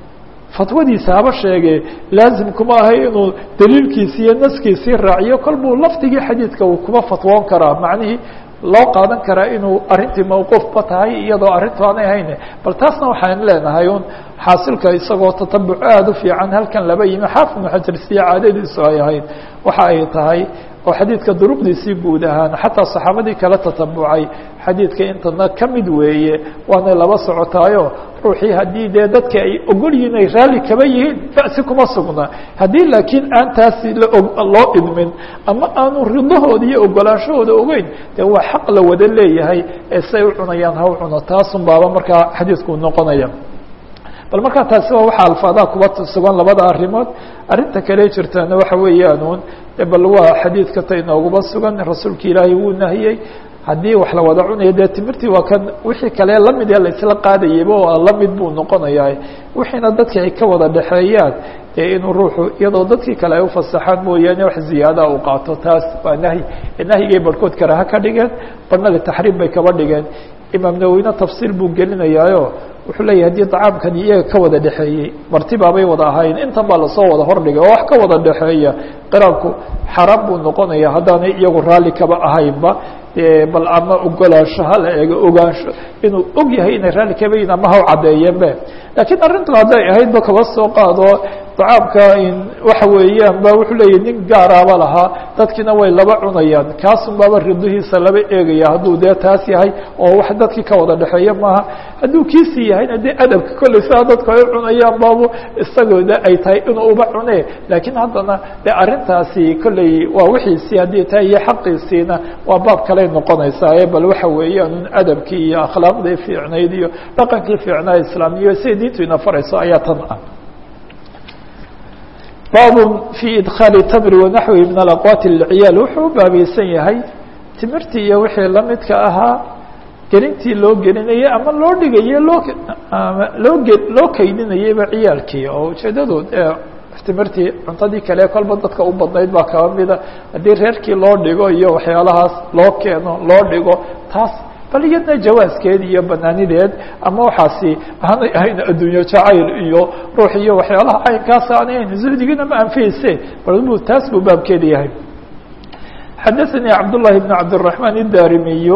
fatwadiisa haba sheege laazim kuma ahay inuu daliilkiisi iyo naskiisii raaciyo kol buu lafdigii xadiidka uu kuma fatwoon karaa macnihii loo qaadan karaa inuu arrintii mawquufba tahay iyadoo arrintu aanay hayne bal taasna waxaan leenahay un xaasilka isagoo tatabuc aada u fiican halkan laba yimi xaafid ibnu xajar siya caadadiisu ay ahayd waxa ay tahay oo xadiidka duruqdiisii guud ahaan xataa saxaabadii kala tatabucay xadiidka intana ka mid weeye waanay laba socotaayo ruuxii haddii dee dadka ay ogol yihiin ay raalli kaba yihiin ba'si kuma sugna haddii laakiin aan taasi loo idmin ama aanu ridahooda iyo ogolaanshahooda ogeyn dee waa xaq la wada leeyahay ee say u cunayaan ha u cuno taasun baaba markaa xadiidku noqonaya bal markaa taasi waa waxaa alfaadaha kuba sugan labada arrimood arrinta kale jirtaana waxa weeyaanuun bal waa xadiidka ta inooguma sugan rasuulka ilaahay wuu nahiyey haddii wax la wada cunayo dee timirtii waa kan wixii kale lamid ee laisla qaadayaba oo lamid buu noqonayaa wixiina dadki ay ka wada dhexeeyaan dee inuu ruuxu iyadoo dadkii kale ay ufasaxaan mooyaane wax ziyaadaa u qaato taas waa nahyi nahyigay barhkood karaha ka dhigeen barnada taxriim bay kaba dhigeen imaam nawowina tafsiir buu gelinayaayo wuxuu leeyahay haddii dacaamkani iyaga ka wada dhexeeyey martibaabay wada ahaayeen intan baa lasoo wada hordhigay oo wax ka wada dhexeeya qiraanku xaraam buu noqonaya haddaanay iyagu raalli kaba ahaynba bal ama ogolaansho hala eego ogaansho inuu og yahay inay raalli kaba yihin ama ha u caddeeyeenbe laakiin arrintu hadday ahaydba kaba soo qaado طacaamka waxa weeyaan ba wuxuu leeyahy nin gaaraaba lahaa dadkiina way laba cunayaan kaasun baaba ridihiisa laba eegaya hadduu dee taas yahay oo wax dadkii ka wada dhexeeya maaha hadduu kiisii yahayna dee adabka kolley sidaa dadku ay cunayaan baabu isagooda ay tahay inuu uba cune laakiin haddana dee arrintaasi kolley waa wixiisii haddii tahay iyo xaqiisiina waa baab kaley noqonaysaa bal waxa weeyaan un adabkii iyo akhlaaqdii fiicnayd iyo dhaqankii fiicnaa islaamiyo siday diintu ina farayso ayaa tan ah baab في idخاaل التمr وnaحوi min الأqwاt العyaal wuxuu u baabaysan yahay timirtii iyo wixii lamidka ahaa gelintii loo gelinayay ama loo dhigayay loo loo loo kaydinayayba ciyaalkii oo ujeedadood timirtii cuntadii kale kolba dadka u badnayd baa kaba mida haddii reerkii loo dhigo iyo waxyaalahaas loo keeno loo dhigo taas bal iyadna jawaaskeed iyo banaanideed ama waxaasi aanay ahayn adduunyo jacayl iyo ruux iyo waxyaalaha caynkaas aanay ahayn zuhdigina ma anfihayse bal bu taas buu baabkeeda yahay xadaثnي cabdاللahi بن cabdالرحمن الdarimiy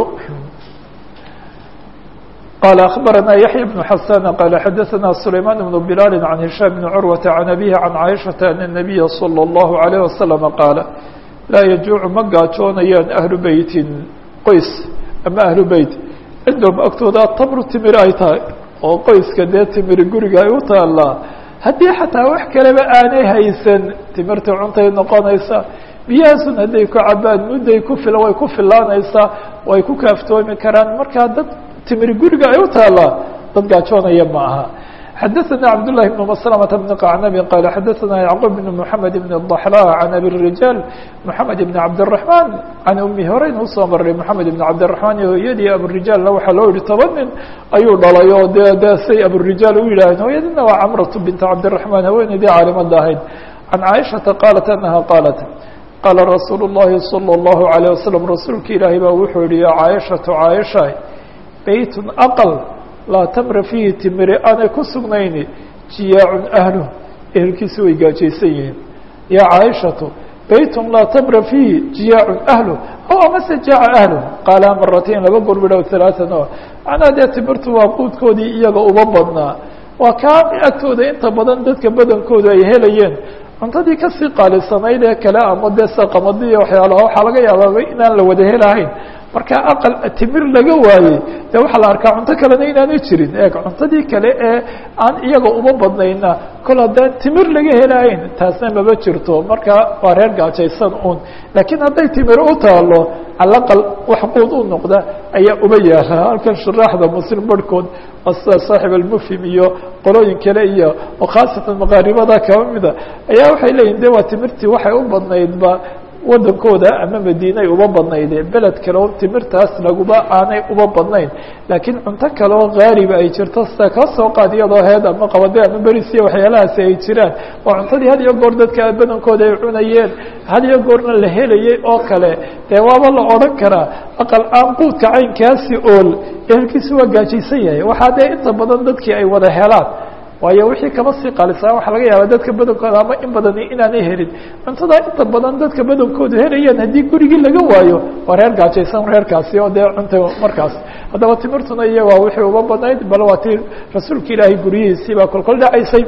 qال أخبرنا يحيى بن حسان قال حدثنا سليمان بن بلال عن هشام بن عروة عن أبيه عن عائشة أن النبي صلى الله عليه وسلم قال لا يجوع ma gaajoonayaan أهل بيت qoys ama ahlu beyt cindahum agtooda atamru timir ay tahay oo qoyska dee timiri guriga ay u taallaa haddii xataa wax kaleba aanay haysan timirta cuntay noqonaysa biyahaasun hadday ku cabaan mudday ku fila way ku filaanaysaa way ku kaaftoomi karaan markaa dad timiri guriga ay u taallaa dad gaajoonaya ma aha xadaثna cabdاللahi بن مسلمة بن قعنب qال xadaثna يعقوب بن محamed بن الضحلاء عن أbي الرiجاaل محamed بن cabدالرحمن عan أmi horeyn usoo maray محamed بن cabدالرحمن hooyadii abuالرiجاaلna waxaa loo yihi toban nin ayuu dhalay oo de de say abuالرiجاaل u yidhaaheen hooyadina waa cمرة بنت cabدالرحمن haweeneydii caalimada ahayd عan cائشhaةa qالت أنha qالت qاla رasuul الlahi صلى الله عليه وسلم rasuulka ilaahay baa wuxuu yihi ya cائشhaةu cائشha beyt أqل laa tamra fiihi timire aanay ku sugnayni jiyaacun ahluh ehelkiisi way gaajaysan yihiin yaa caaishatu beytun laa tamra fiihi jiyaacun ahluh aw amase jaaca ahluh qaala maratayn laba goor bidhow halaatan oo macnaa dee timirtu waa quudkoodii iyaga uba badnaa waa kaa agtooda inta badan dadka badankooda ay helayeen cuntadii kasii qaalisanayd ee kale ama dee saqamadiiy waxyaalaha waxaa laga yaabaa inaan la wada helahayn marka aqal timir laga waayey dee waxaa la arkaa cunto kalena inaanay jirin e cuntadii kale ee aan iyaga uma badnayna kol haddaan timir laga helahayn taasna maba jirto marka waa reer gaajaysan un laakiin hadday timir u taalo calaqal wax quud u noqda ayaa uba yaala halkan shuraaxda muslim barhkood sida saaxib almufhim iyo qolooyin kale iyo oo khaasatan maqaaribada kaba mida ayaa waxay leeyihin de waa timirtii waxay u badnaydba wadankooda ama madiinay uba badnayde beled kale oo timirtaas laguba aanay uba badnayn laakiin cunto kale oo haaliba ay jirto sida ka soo qaad iyadoo heed ama qabade ama berisiya waxyaalahaasi ay jiraan oo cuntadii had iyo goor dadka badankooda ay cunayeen had iyo goorna la helayay oo kale dee waaba la odhan karaa aqal aan quudka caynkaasi ool ehelkiisi waa gaajaysan yahay waxaa dee inta badan dadkii ay wada helaan waayo wixii kama sii qaalisaa waxaa laga yaabaa dadka badankooda ama in badani inaanay helin cuntada inta badan dadka badankoodu helayaan haddii gurigii laga waayo waa reer gaajaysan reerkaasi oo dee cunta markaas haddaba timirtuna iyo waa wixii uba badnayd bal waa tii rasuulka ilaahay guryihiisii baa kolkol dhacaysay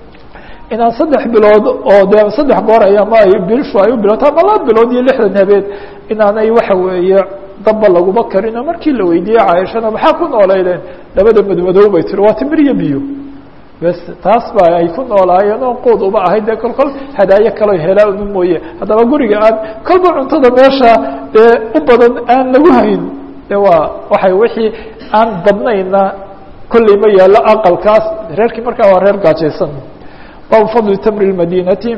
inaan saddex bilood oo dee saddex goor ay ama ay bilshu ay u bilowto ama laba bilood iyo lixdan habeen inaanay waxa weeye dabba laguma karino markii la weydiiyey caaishana maxaa ku nooleydeen labada madmadow bay tiri waa timir iyo biyo bes taas ba ay ku noolaayeen oo quud uba ahayd dee kol kol hadaayo kaloo helaa una mooye haddaba guriga aan kolba cuntada meesha dee u badan aan lagu hayn de waa waxay wixii aan badnayna kolley ma yaallo aqalkaas reerkii markaa waa reer gaajaysan baabu fadli tamri lmadinati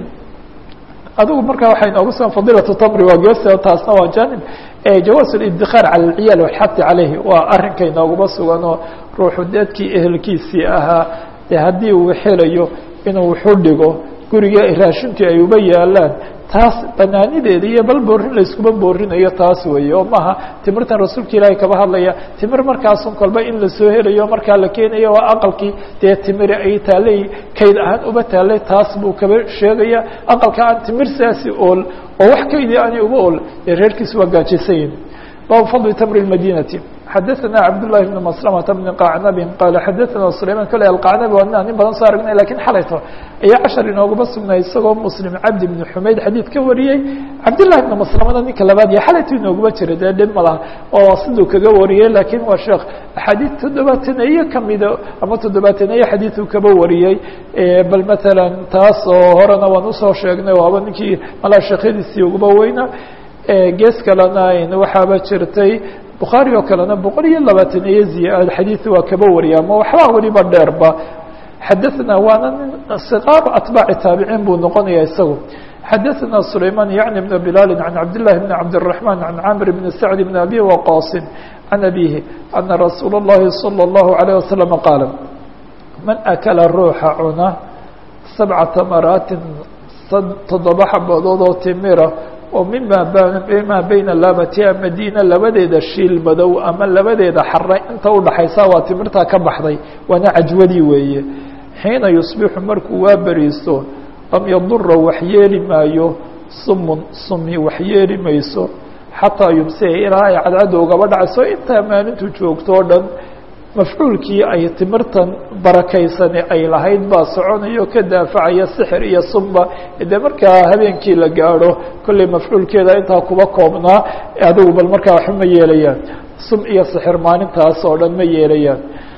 adigu markaa waxay noogu sugan fadilatu tamri waa geesta taasna waa janib jawaas lidikaar cala alciyaal walxati caleyhi waa arrinkay nooguma sugan oo ruuxu dadkii ehelkiisii ahaa de haddii uu helayo inuu wuxu dhigo guriga raashinkii ay uba yaalaan taas banaanideeda iyo bal boorin layskuba boorinayo taas weeye oo maaha timirtan rasuulka ilaahay kaba hadlaya timir markaasun kolba in lasoo helayo markaa la keenayo waa aqalkii dee timiri ay taalay kayd ahaan uba taalay taas buu kaba sheegaya aqalka aan timir saasi ool oo wax kaydii aanay uba ool dee reerkiisa waa gaajaysayin bab fadli tmr الmadinati xadaثna cabdالlahi بn mslmةa bn qacnabi qaala xadaثna sulayman kale alqacnabi waa nin badan soo aragnay lakin xalayto ayaa cashar inoogaba sugnay isagoo muslim cabdi bn xumayd xadiid ka wariyey cabdالlahi bn maslamada ninka labaad iyo xalayto inoogaba jira dee dhib ma laha oo siduu kaga wariyey lakin waa sheekh axaadiid toddobaataneeye kamida ama toddobaataneeye xadiidu kaba wariyey bal mثalا taas oo horena waan usoo sheegnay oo aba ninkii malaa sheekyadiisii uguba weyna gees kalena waxaaba jirtay bukhaari oo kalena boqol iyo labaatan iyo ziyaad xadiid waa kaba wariya ama waxbaa weliba dheerba xadaثna waana nin صqاar atbaaci taabiciin buu noqonaya isagu xadaثna sulayman yعni بn bilal عan cabdالlahi بn cabdالرaحman عan camr bn sacd bn abi waqaصi عan abihi ana rasuul الlahi salى الlahu عalيه wasalam qaala man akala ruuxa cuna sabca tamaraatin toddoba xabadood oo timira oo mima mima bayna laabatiha madiina labadeeda shiil madow ama labadeeda xare inta udhaxaysa waa timirtaa ka baxday waana cajwadii weeye xiina yusbixu markuu waa beriisto lam yadura waxyeeli maayo sumun sumi waxyeeli mayso xataa yumsiya ilaa ay cadcadda ugaba dhacayso intaa maalintu joogto o dhan mafcuulkii ay timirtan barakaysani ay lahayd baa soconayo ka daafacaya sixir iyo sumba dee markaa habeenkii la gaadho kollay mafcuulkeeda intaa kuba koobnaa adigu bal markaa waxba ma yeelayaan sum iyo sixir maalintaas oo dhan ma yeelayaan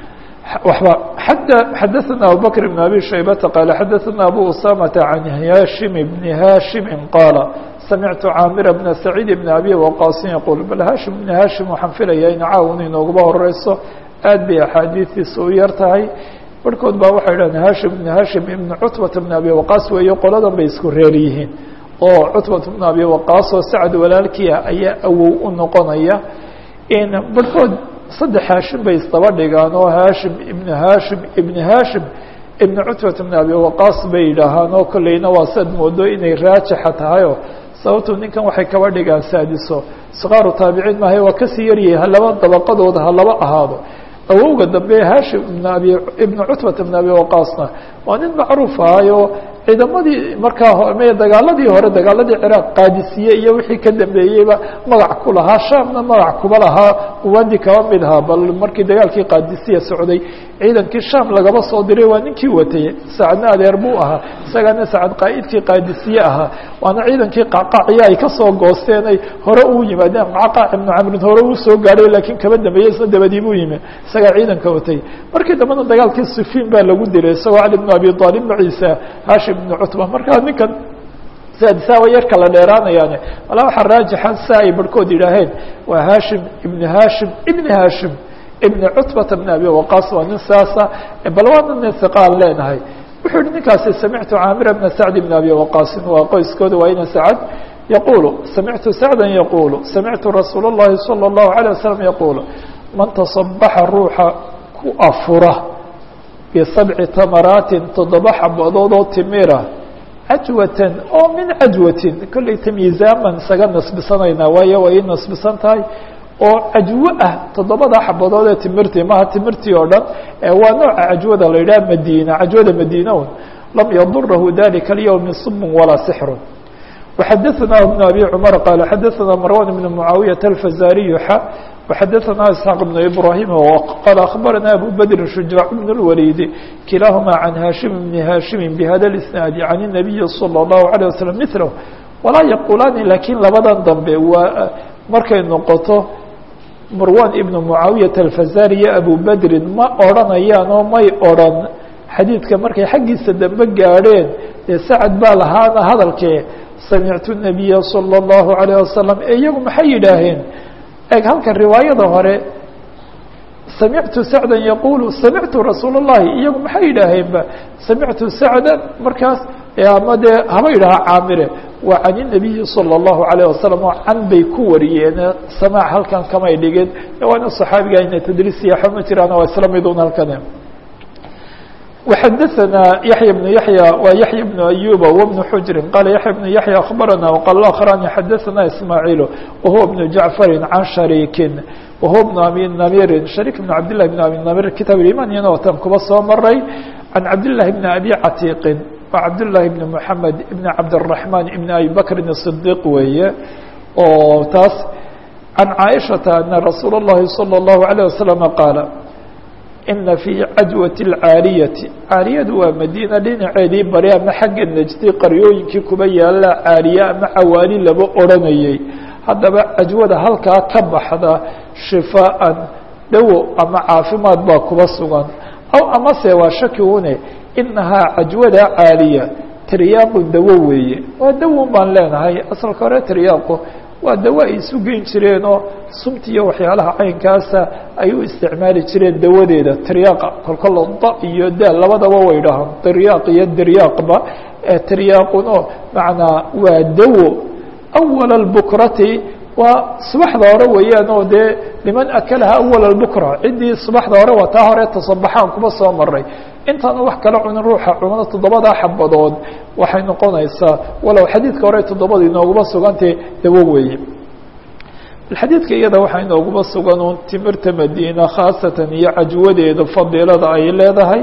waxba xata xadaثna abubakr بn abi shaybata qaala xadaثna abu usamata can hashim bni hashimi qaala samictu caamira bna saciid bn abi waqaasin yaquul bal hashim bni hashim waxaan filayaa in caawin inooguba horeyso aad bay axaadiistiisa u yar tahay barhkood baa waxay dhahdeen hashim ibn hashim ibn cutbata bn abi waqaas weeyo qoladan bay isku reer yihiin oo cutbata bn abi waqaas oo sacad walaalkiia ayaa awow u noqonaya in barhkood saddex hashim bay isdaba dhigaan oo hashim ibn hashim ibn hashim ibn cutbata bn abi waqaas bay yidhaahaan oo kolleyna waa sad moodo inay raajixa tahayoo sababtu ninkan waxay kaba dhigaan saadiso sqaaru taabiciin maahay waa kasii yaryahay halaba dabaqadooda halaba ahaado awowga dambe hashim ibn abi ibn cutbata bn abi waqaasna waa nin macruuf ahayo ciidamadii markaa me dagaaladii hore dagaaladii ciraaq qaadisiye iyo wixii ka dambeeyeyba magac ku lahaa shaamna magac kuba lahaa uwandi kaba mid ahaa bal markii dagaalkii qaadisiya socday ciidankii shaam lagaba soo diray waa ninkii watay sacadna adeer buu ahaa isagana sacad qaa'idkii qaadisiye ahaa waana ciidankii qacqaaciya ay kasoo goosteen ay hore uu yimaadeen qacqaac ibnu camrin hore uu soo gaadhay laakiin kaba dambeeyey isna dabadii buu yimi isagaa ciidanka watay markii dambena dagaalkii sifiin baa lagu dilay isagoo cali bn abi aalib maciisa hashim ibn cutba markaa ninkan saadisawa yar kala dheeraanayaane walaa waxaa raajixa sa ay barhkood yidhaaheen waa hashim ibn hashim ibn hashim ibn cutbata bn abi waqaas waa nin saasa bal waana nin hiqaan leenahay wuxuu yihi ninkaasi samictu caamira bna sacd bn abi waqaasin waa qoyskooda waa ina sacad yaqulu samictu sacda yaqulu samictu rasuul اllahi salى الlahu عalيه wasalam yaqulu man taصabaxa ruuxa ku afura bisabci tamaraatin toddoba xabadood oo timira cajwatan oo min cajwatin kollay tamyiizaaman isaga nasbisanaynaa waayo way ii nasbisan tahay oo cajwo ah toddobada xabadood ee timirtii maha timirtii oo dhan waa nooca cajwada la yidhaha madiina cajwada madiina un lam yadurahu dalika alyowm sumun walaa sixrun وxadaثna بن abi cmar qaal xadaثna marwan بn mucaawiyaة alfazariyu xa وxadaثna isxaaq بn ibrahim qaal akhbarana abu badri shujaac bn اlwalidi kilaahuma can hashim bni hashimi bhada اisnaadi can الnabiyi salى الlahu عalيه waslm mثlah walaa yaqulaani lakiin labadan dambe waa markay noqoto marwan ibn mucaawiyaة alfazari iyo abu badrin ma odranayaan oo may odran xadiidka markay xaggiisa dambe gaadheen dee sacad baa lahaana hadalkee samictu الnabiya salى الlahu عalيه wasalam ee iyagu maxay yidhaaheen eg halka riwaayada hore samictu sacda yaqulu samictu rasuul الlahi iyagu maxay yidhaaheenba samictu sacda markaas ama dee haba yidhaha caamire waa can الnabiyi salى الlahu عalيه wasalam oo can bay ku wariyeen samaac halkan kamay dhigin waana صaxaabiga ina tadriisiya xama jiraan waa isla midun halkan وxadaثna yaحya بن yaحyى wa yaحya بن أyuba وبن xujri qala yaحya بن yaحyى aخbarana وqal akrani xadaثna ismaaعiil wahuwa بن jaعfari can shariiki wahuwa بن abi namirin shariik بn cabd لlahi بn abi namir kitaab iman iyana watan kuba soo maray can cabd لlahi بn abi catiiqin wa cabd لlahi بn mحamed بn cabdالرaحman بn abi bakrin الصdiq weeye oo taas عن cائشhaةa أن رasuul الlahi صلى الله عليه وسلم qاaل إna في cadوة الcاaliyةi caaliyadu waa madiina dhinaceedii bari ama xagga nejdi qaryooyinkii kuba yaala caaliye ama cawaali laba odranayay haddaba cajwada halkaa ka baxda shifاءan dawo ama caafimaad baa kuba sugan aw amase waa shaki une inahaa cajwada caaliya tryaaqu dawo weeye waa dawon baan leenahay asalka hore tryaaqu waa dawo ay isu geyn jireen oo sumta iyo waxyaalaha caynkaasa ay u isticmaali jireen dawadeeda triyaaqa kolkol da iyo daal labadaba way dhahaan tryaaq iyo diryaaqba tryaaquna macnaa waa dawo awal اbukrati waa subaxda hore weeyaan oo dee liman akalaha awal اbukra ciddii subaxda hore waa taa hore tasabaxaan kuma soo maray intaan wax kala cunin ruuxa cunada toddobadaa xabadood waxay noqonaysaa walow xadiidka hore toddobada inooguma sugantay dawo weeye xadiidka iyada waxaa inooguma sugan un timirta madiina khaasatan iyo cajwadeeda fadiilada ay leedahay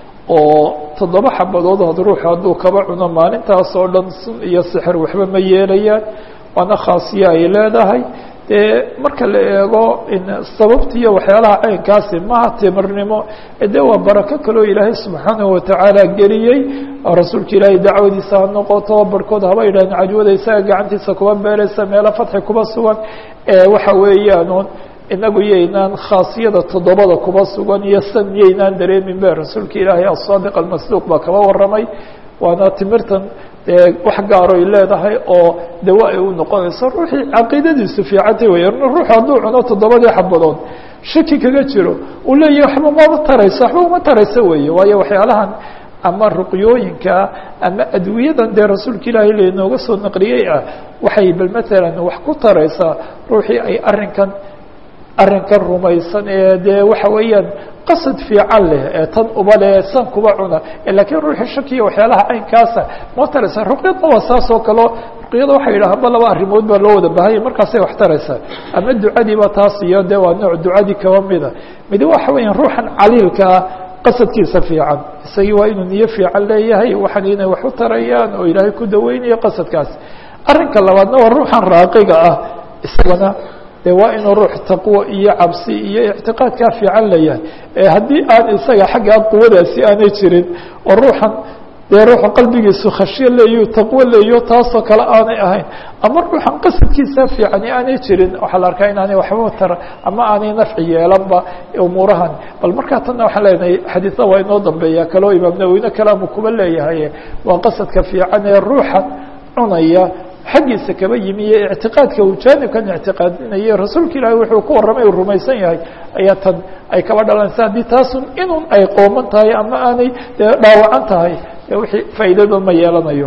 oo toddoba xabadood had ruuxa hadduu kaba cuno maalintaas oo dhan sun iyo sixir waxba ma yeelayaan waana khaasiye ay leedahay dee marka la eego sababta iyo waxyaalaha caynkaasi maha timirnimo de waa barako kaloo ilaahay subxaanahu watacaala geliyey rasuulka ilaahay dacwadiisa ha noqoto barhkood haba yidhahdeen cajwada isaga gacantiisa kuba beereysa meelo fadxi kuba sugan waxa weeyaan inagu yaynaan khaasiyada toddobada kuba sugan iyo san yaynaan dareemin be rasuulka ilaahay asaadiq almasduuq baa kaba waramay waana timirtan dee wax gaaroy leedahay oo dawo ay u noqonayso ruuxii caqiidadiisu fiicantay wey ruux hadduu cuno toddobadii xabadood shaki kaga jiro uu leeyahy waxba mama tarayso waxba uma tarayso weeye waayo waxyaalahan ama ruqyooyinka ama adwiyadan dee rasuulka ilaahay lainooga soo naqliyey ah waxay bal matalan wax ku taraysaa ruuxii ay arrinkan arrinkan rumaysan ee dee waxa weeyaan qasad fiican leh ee tan uba leh san kuba cuna laakiin ruuxii shakiya waxyaalaha caynkaasa ma taraysa ruqyadna waa saas oo kaleo ruqyada waxay yidhaahaba laba arrimood baa loo wada baahanya markaasay wax taraysaa ama ducadiiba taas iyo de waa nooc ducadii kaba mida midi waxa weeyaan ruuxan caliilka ah qasadkiisa fiican isagii waa inuu niyo fiican leeyahay waxan inay wax u tarayaan oo ilaahay ku daweynayo qasadkaas arrinka labaadna waa ruuxan raaqiga ah isagana de waa inuu ruux taqwo iyo cabsi iyo ictiqaadkaa fiican leeyahay haddii aan isaga xaggaa quwadaasi aanay jirin oo ruuxan dee ruuxa qalbigiisu khashyo leeyo taqwo leeyo taasoo kale aanay ahayn ama ruuxan qasadkiisa fiicani aanay jirin waxaa la arkaa inaanay waxba tara ama aanay nafci yeelanba umuurahan bal markaa tanna waxaan leenahay xadiida waa inoo dambeeya kaloo imaam nawowine kalaamu kuba leeyahay waa qasadka fiican ee ruuxan cunaya xaggiisa kaba yimi iyo ictiqaadka uu jaanibkan ictiqaadinayo rasuulka ilaahay wuxuu ku warramay uu rumaysan yahay ayaa tan ay kaba dhalanaysa haddii taasun inun ay qooman tahay ama aanay dhaawacan tahay wixii faa'iidado ma yeelanayo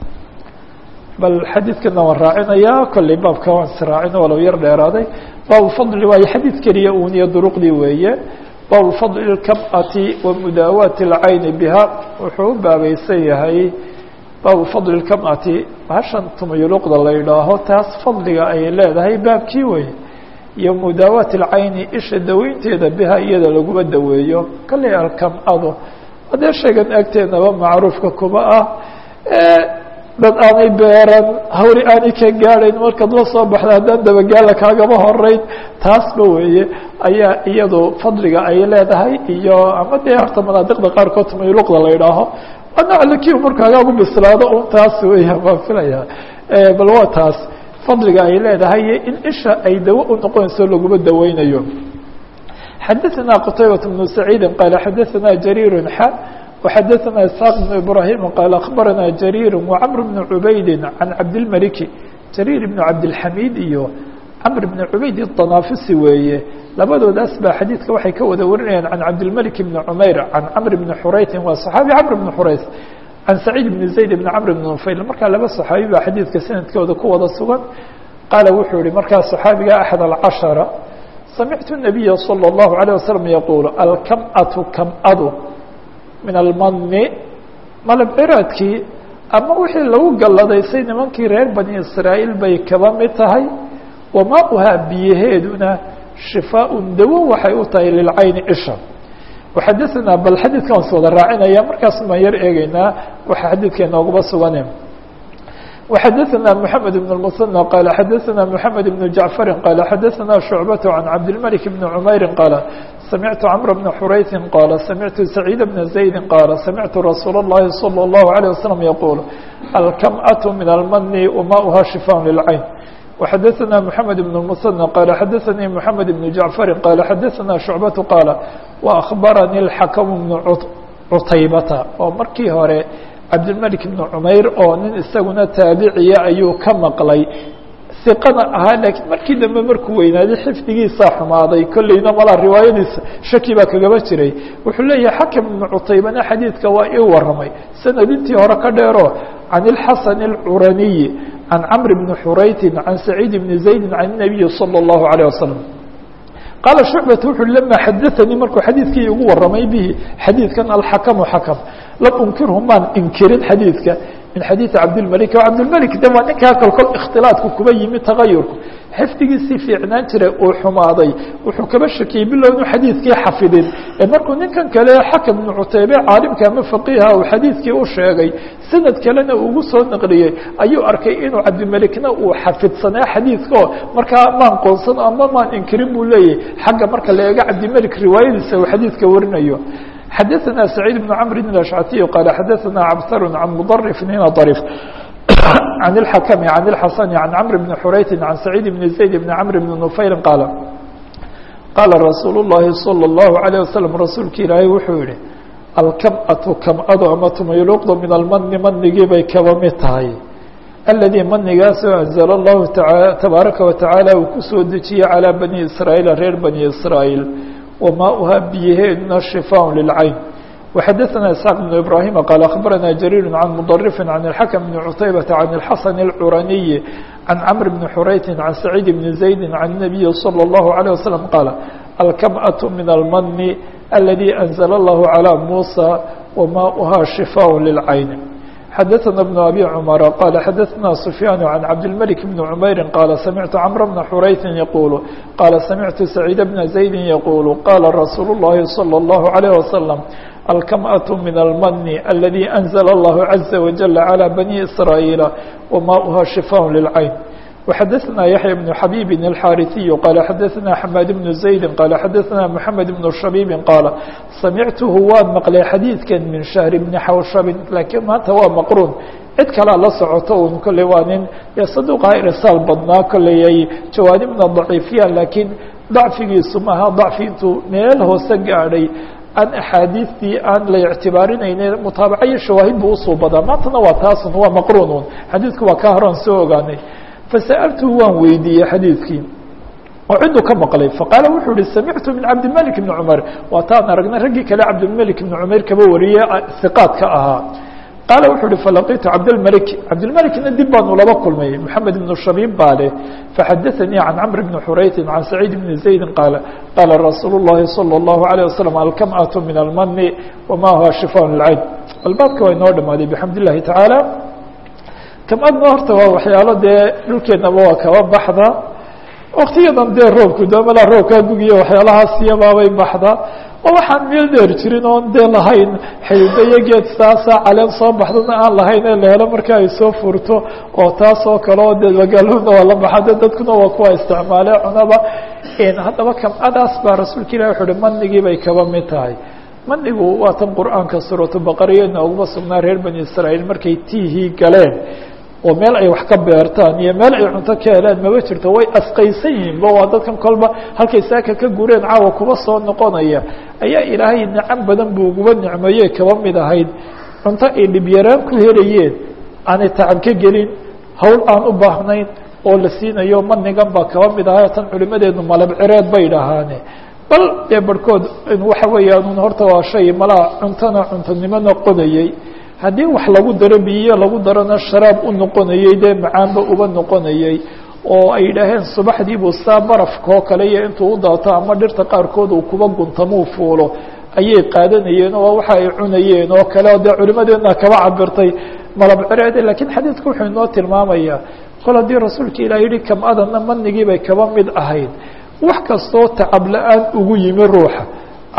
bal xadiidkana waan raacinayaa kolley baabka waan israacino walow yar dheeraaday baabu fadli waayo xadiid keliya uun iyo duruqdii weeye baabu fadli اlkam'ati wa mudaawaati اlcayni biha wuxuu u baabaysan yahay baabu fadli اlkam'ati hashan tumayuluqda la yidhaaho taas fadliga ay leedahay baabkii wey iyo mudaawaati اlcayni isha daweynteeda biha iyada laguma daweeyo kale alkam'adu haddee sheegan agteenaba macruufka kuma ah dad aanay beeran hawri aanay ka gaadhayn markaad la soo baxda haddaan dabagaala kaagama horeyn taasba weeye ayaa iyadu fadliga ay leedahay iyo ama dee horta manaadiqda qaarkood tumayuluqda la yidhaaho anaclaki markaagaagu bislaado un taas weya baan filaya bal waa taas fadliga ay leedahay in isha ay dawo u noqonayso laguma daweynayo xadaثna qtaybaة بن سacيidi qaala xadaثna jariir xa وxadaثna isxaaq بن ibrahim qaala akhbarana jariir وcmr بن cubaydi can cabdilmaliki jariir بn cabdilxamid iyo camr بn cubayd الطanaafisi weeye labadoodaas baa xadiidka waxay ka wada warinayaan can cabdilmalik بn cumayr can camr بn xuraytin waa صaxaabi camr بn xurays can saciid بn zayd بn camr بn nufayl markaa laba صaxaabi baa xadiidka sanadkooda ku wada sugan qaala wuxuu yihi markaa صaxaabiga axad alcashara samictu الnabiya salى الlahu عalيه wasalam yaquul alkam'atu kam'adu min almani malab ciraadkii ama wixii lagu galladaysay nimankii reer bani israa'iil bay kaba mid tahay wamauhaa biyaheeduna shifaaء dawo waxay u tahay lilcayni isha waxadaثnaa bal xadiidkan was wada raacinaya markaas baan yar eegeynaa waxa xadiidka inooguma sugane وxadثna محamed بن المثنى qال xadثna محamed بن جaعفr qال xadثna شhuعبة عن cabdالملك بن عmayr qال سمعت cمر بن xurayثi qال سمعت سعيد بن زaيد qال سمعت رsuuل اللhi صلى الله عليه وسلم يقول الكمأة من المن وmاؤha شفاء للعين وxadثna محamed بن المثنى qال xadثnي محamed بن جaعفr qال xadثna شhuعبة qال وأخبرnي الحكم بن cutaybة oo markii hore cabdالملك بن عmayr oo nin isaguna taabiciya ayuu ka maqlay iqana ahaa lakiin markii dambe markuu weynaaday xifdigiisaa xumaaday kolleyna malaa riwaayadiisa shaki baa kagaba jiray wuxuu leeyahay xakم بن cutaybana xadiidka waa ii waramay sanadintii hore ka dheero عan الxaسن الcuraniي عan cمر بن xurayثi عan سacيid بن زaيد عan النabiي صلى الله عليه وسلم qaala shucbata wuxu uhi lama xadaanii markuu xadiidkii igu waramay bihi xadiidkan alxakamu xakam lam unkirhu maan inkirin xadiidka min xadiidi cabdilmalik o cabdilmalik de waa ninkaa kolkol ikhtilaadku kuba yimi tagayurku xifdigiisii fiicnaan jiray uu xumaaday wuxuu kaba shakiyey bilow inu xadiidkii xafidin ee markuu ninkan kale xakam ibnu cutaybe caalimka ama faqiiha uu xadiidkii u sheegay sanad kalena ugu soo naqliyey ayuu arkay inuu cabdimalikna uu xafidsanaa xadiidkao markaa maan qoonsan ama maan inkirin buu leeyahay xagga marka la eego cabdimalik riwaayadiisa uu xadiidka warinayo xadaثna سacيid بن cمr الأشcثي qال xadaثna cbtr عan mdرف hina ضrيف عan الحkم عan الxasن عan cمر بن xurayثi عan سacيid بن زaيد بن cمر بن نufayl qاaل qaala rasuul الlahi صلى الlaهu عليه وsلم rasuulki ilaahay wuxuu yihi alkمأةu kمأdu ama tumayluqdu min almni manigii bay kaba mid tahay aladii manigaasoo أنزل الlahu tabaaraka وataعaalى uu kusoo dejiyey calىa bني isrاaيل reer bني isrاaيل وmاؤha biyaheeduna شفاء للعين وxadثna اسحاq بن إبراهيم qال أخبرna جرير عن مضرف عن الحكم بن عتيبة عن الحسن العراني عن cمر بن xurayث عن سعيد بن زaيد عن النبي صلى الله عليه وسلم qال الكمأة من المن الذي أنزل الله على موسى وmاؤha شفاء للعين xadثna بن أbي cمر qال xadثna سفyان عن cabdالملك بن عmayr qال سمعت cمر بن xurayثi يقuل qال سمعت سعيد بن زaيد يقuل qال رsuuل اللhi صلى الله عليه وسلم الكمأة من المن الذي أنزل الله عز وجل على بني إسرائيل وmاؤha شفاء للعين وxadثna يحيى بن حبيب الحاrثي qال xadثna حماad بن زaيد qال xadثna محمد بن شhبيب qال سمعته waan mqلay xadيiثkan min شhهر بن xawshب lakiin maanta waa mqrun cid kalea la socoto un kolley waa nin saduqa irsaal badnaa kolley ay jawaanibna ضaciifiyaan lakiin ضacfigiisu maaha ضacfi intuu meel hoose gaadhay aan axaadiistii aan la ictibaarinayne mutaabaca iyo shawaahid buu usoo badaa maantana waa taasun waa maqrunun xadiidku waa kaa horaan soo ogaanay fasa'altuhu waan weydiiyey xadiidkii oo ciduu ka maqlay faqaala wuxuu ihi samictu min cabdilmalik bni cumar waataan aragnay raggii kale cabdilmalik ibni cumayr kaba wariyey hiqaadka ahaa qaala wuxuu ihi falaqitu cabdilmalik cabdilmalikna dib baanu laba kulmay moxamed ibnu shabiib baa leh faxadaثanii can cmr bni xurayثi can saciid bni زaydi qaala qaala rasuulu الlahi salى الlahu عalيه wasalam alkamأaةu min almani wamahuwa shifاء lilcayn albaabka waa inoo dhamaaday bxamd الlahi taعaalى kamadna horta waa waxyaalo dee dhulkeennaba waa kaba baxda waktiyadan dee roobku damala roobkaa gugiya waxyaalahaas iyabaabay baxda oo waxaan meel dheer jirin oon dee lahayn xididayo geed saasa caleen soo baxdana aan lahayn ee la helo marka ay soo furto oo taas oo kale oo dee magaalooda waa la baxa de dadkuna waa kuwa isticmaale cunaba haddaba kamcadaas baa rasuulka ilahi wuxu uhi manigii bay kaba mid tahay manigu waa tan qur-aanka suuratu baqariyadna uguma sugnaa reer bani israa'iil markay tiihii galeen oo meel ay wax ka beertaan iyo meel ay cunto ka helaan maba jirto way asqaysan yihiin ba waa dadkan kolba halkay saaka ka gureen caawa kuba soo noqonaya ayaa ilaahay nicam badan buu uguba nicmeeye kaba mid ahayd cunto ay dhibyaraan ku helayeen aanay tacab ka gelin hawl aan u baahnayn oo la siinayo manigan baa kaba mid ahay tan culimadeedu malab cireed bay dhahaane bal dee barhkood waxa weeyaan horta waa shay malaa cuntona cuntonimo noqonayey haddii wax lagu daro biyo lagu darona sharaab u noqonayey dee macaanba uba noqonayey oo ay yidhaaheen subaxdiibuu saa barafkoo kale iyo intuu u daato ama dhirta qaarkood uu kuba guntamuu fuulo ayay qaadanayeen oo waxa ay cunayeen oo kale dee culimadeedna kaba cabirtay malab cireede lakiin xadiidku wuxuu inoo tilmaamayaa kol haddii rasuulka ilah yihi kam-adana manigii bay kaba mid ahayd wax kastoo tacab la-aan ugu yimi ruuxa aan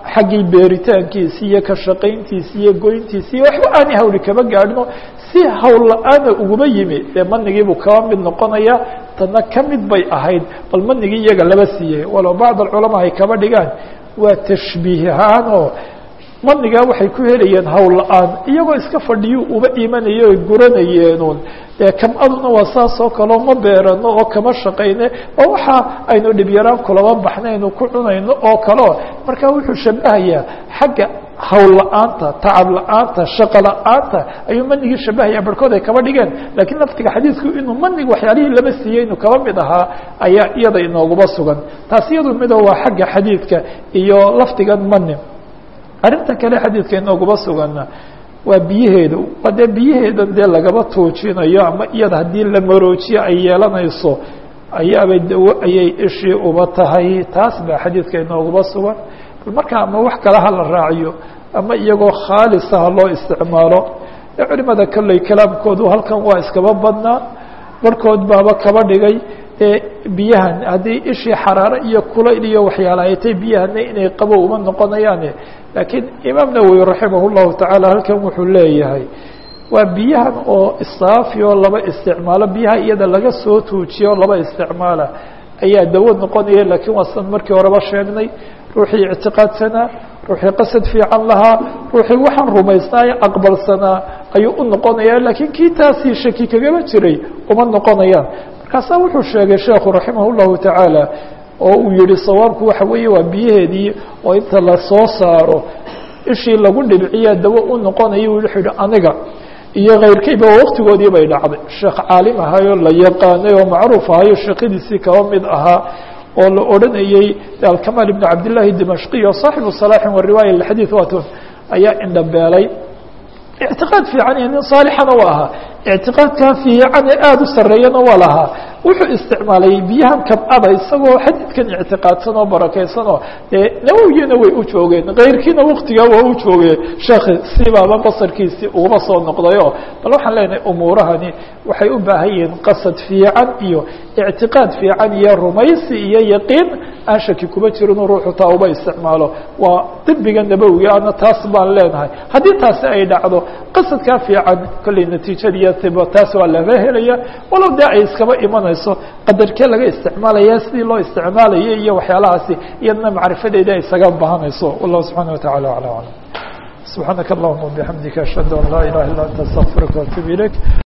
xaggii beeritaankiisi iyo ka shaqayntiisi iyo goyntiisi iyo waxba aanay hawli kaba gaadhino si hawl la-aana uguma yimi dee manigiibuu kaba mid noqonaya tana ka mid bay ahayd bal manigii iyaga laba siiyey walow bacd alculamaa ay kaba dhigaan waa tashbiihaan oo manigaa waxay ku helayeen hawl la-aan iyagoo iska fadhiyo uba imanaya oy guranayeenun dee kam-aduna waa saas oo kaleo ma beerano oo kama shaqayne oo waxa aynu dhibyaraan kulaba baxnaynu ku cunayno oo kaleo marka wuxuu shabahayaa xagga hawl la-aanta tacab la-aanta shaqo la-aanta ayuu manigii shabahaya barhkood ay kaba dhigeen lakiin laftiga xadiidku inuu maniga waxyaalihii lama siiyey inuu kaba mid ahaa ayaa iyada inooguba sugan taas iyadu mido waa xagga xadiidka iyo laftigan mani arrinta kale xadiidka inooguba sugana waa biyaheeda waa dee biyaheedan dee lagaba tuujinayo ama iyada haddii la maroojiyo ay yeelanayso ayaabay dawo ayay ishii uba tahay taas baa xadiidka inooguba sugan marka ama wax kale ha la raaciyo ama iyagoo khaalisa ha loo isticmaalo ee culimada kolley kalaamkoodu halkan waa iskaba badnaa barhkood baaba kaba dhigay ee biyahan haddii ishii xaraare iyo kulayl iyo waxyaala ay tay biyahana inay qabow uma noqonayaane laakiin imaam nawowi raximah llahu tacaala halkan wuxuu leeyahay waa biyahan oo isaafi oo laba isticmaalo biyaha iyada laga soo tuujiyo laba isticmaala ayaa dawo noqonaya laakiin waa san markii horeba sheegnay ruuxii ictiqaadsanaa ruuxii qasad fiican lahaa ruuxii waxaan rumaysnaayo aqbalsanaa ayuu u noqonaya laakiin kii taasii shaki kagaba jiray uma noqonayaan markaasaa wuxuu sheegay sheekhu raximah llahu tacaala oo uu yihi sawaabku waxa weeye waa biyaheedii oo inta lasoo saaro ishii lagu dhibciya dawo u noqonaya wuxuu yihi aniga iyo kayrkayba waqtigoodii bay dhacday sheekh caalim ahayoo la yaqaanay oo macruuf ahayo sheekadiisii kaba mid ahaa oo la odhanayey alkamal ibn cabdillahi dimashqiy oo saaxibu salaaxin wariwaaya lxadiid watun ayaa indhabeelay ictiqaad fiican iyo nin saalixana u ahaa ictiqaadkaa fiicane aada u sarreeyana waa lahaa wuxuu isticmaalay biyahan kabcada isagoo xadiidkan ictiqaadsan oo barakaysan oo dee nawowiyana way u joogeen kayrkiina waktigaa waa u joogeen sheekhi siibaaba basarkiisii ugaba soo noqdayo bal waxaan leenahay umuurahani waxay u baahan yihiin qasad fiican iyo ictiqaad fiican iyo rumaysi iyo yaqiin aan shaki kuba jirin uu ruuxu taa uba isticmaalo waa dibiga nabowiga ana taas baan leenahay haddii taasi ay dhacdo qasadkaa fiican kolley natiijadiiyo tiba taas waa laga helaya walow dee ay iskaba imanayso qadarkee laga isticmaalaya sidii loo isticmaalayay iyo waxyaalahaasi iyadna macrifadeeda ay isaga bahanayso wallahu subxaana wataعala aclam aclam subxaanaka allahuma wabixamdika ashhadu an laa ilaha illa anta astaqfiruka waatuub ilayk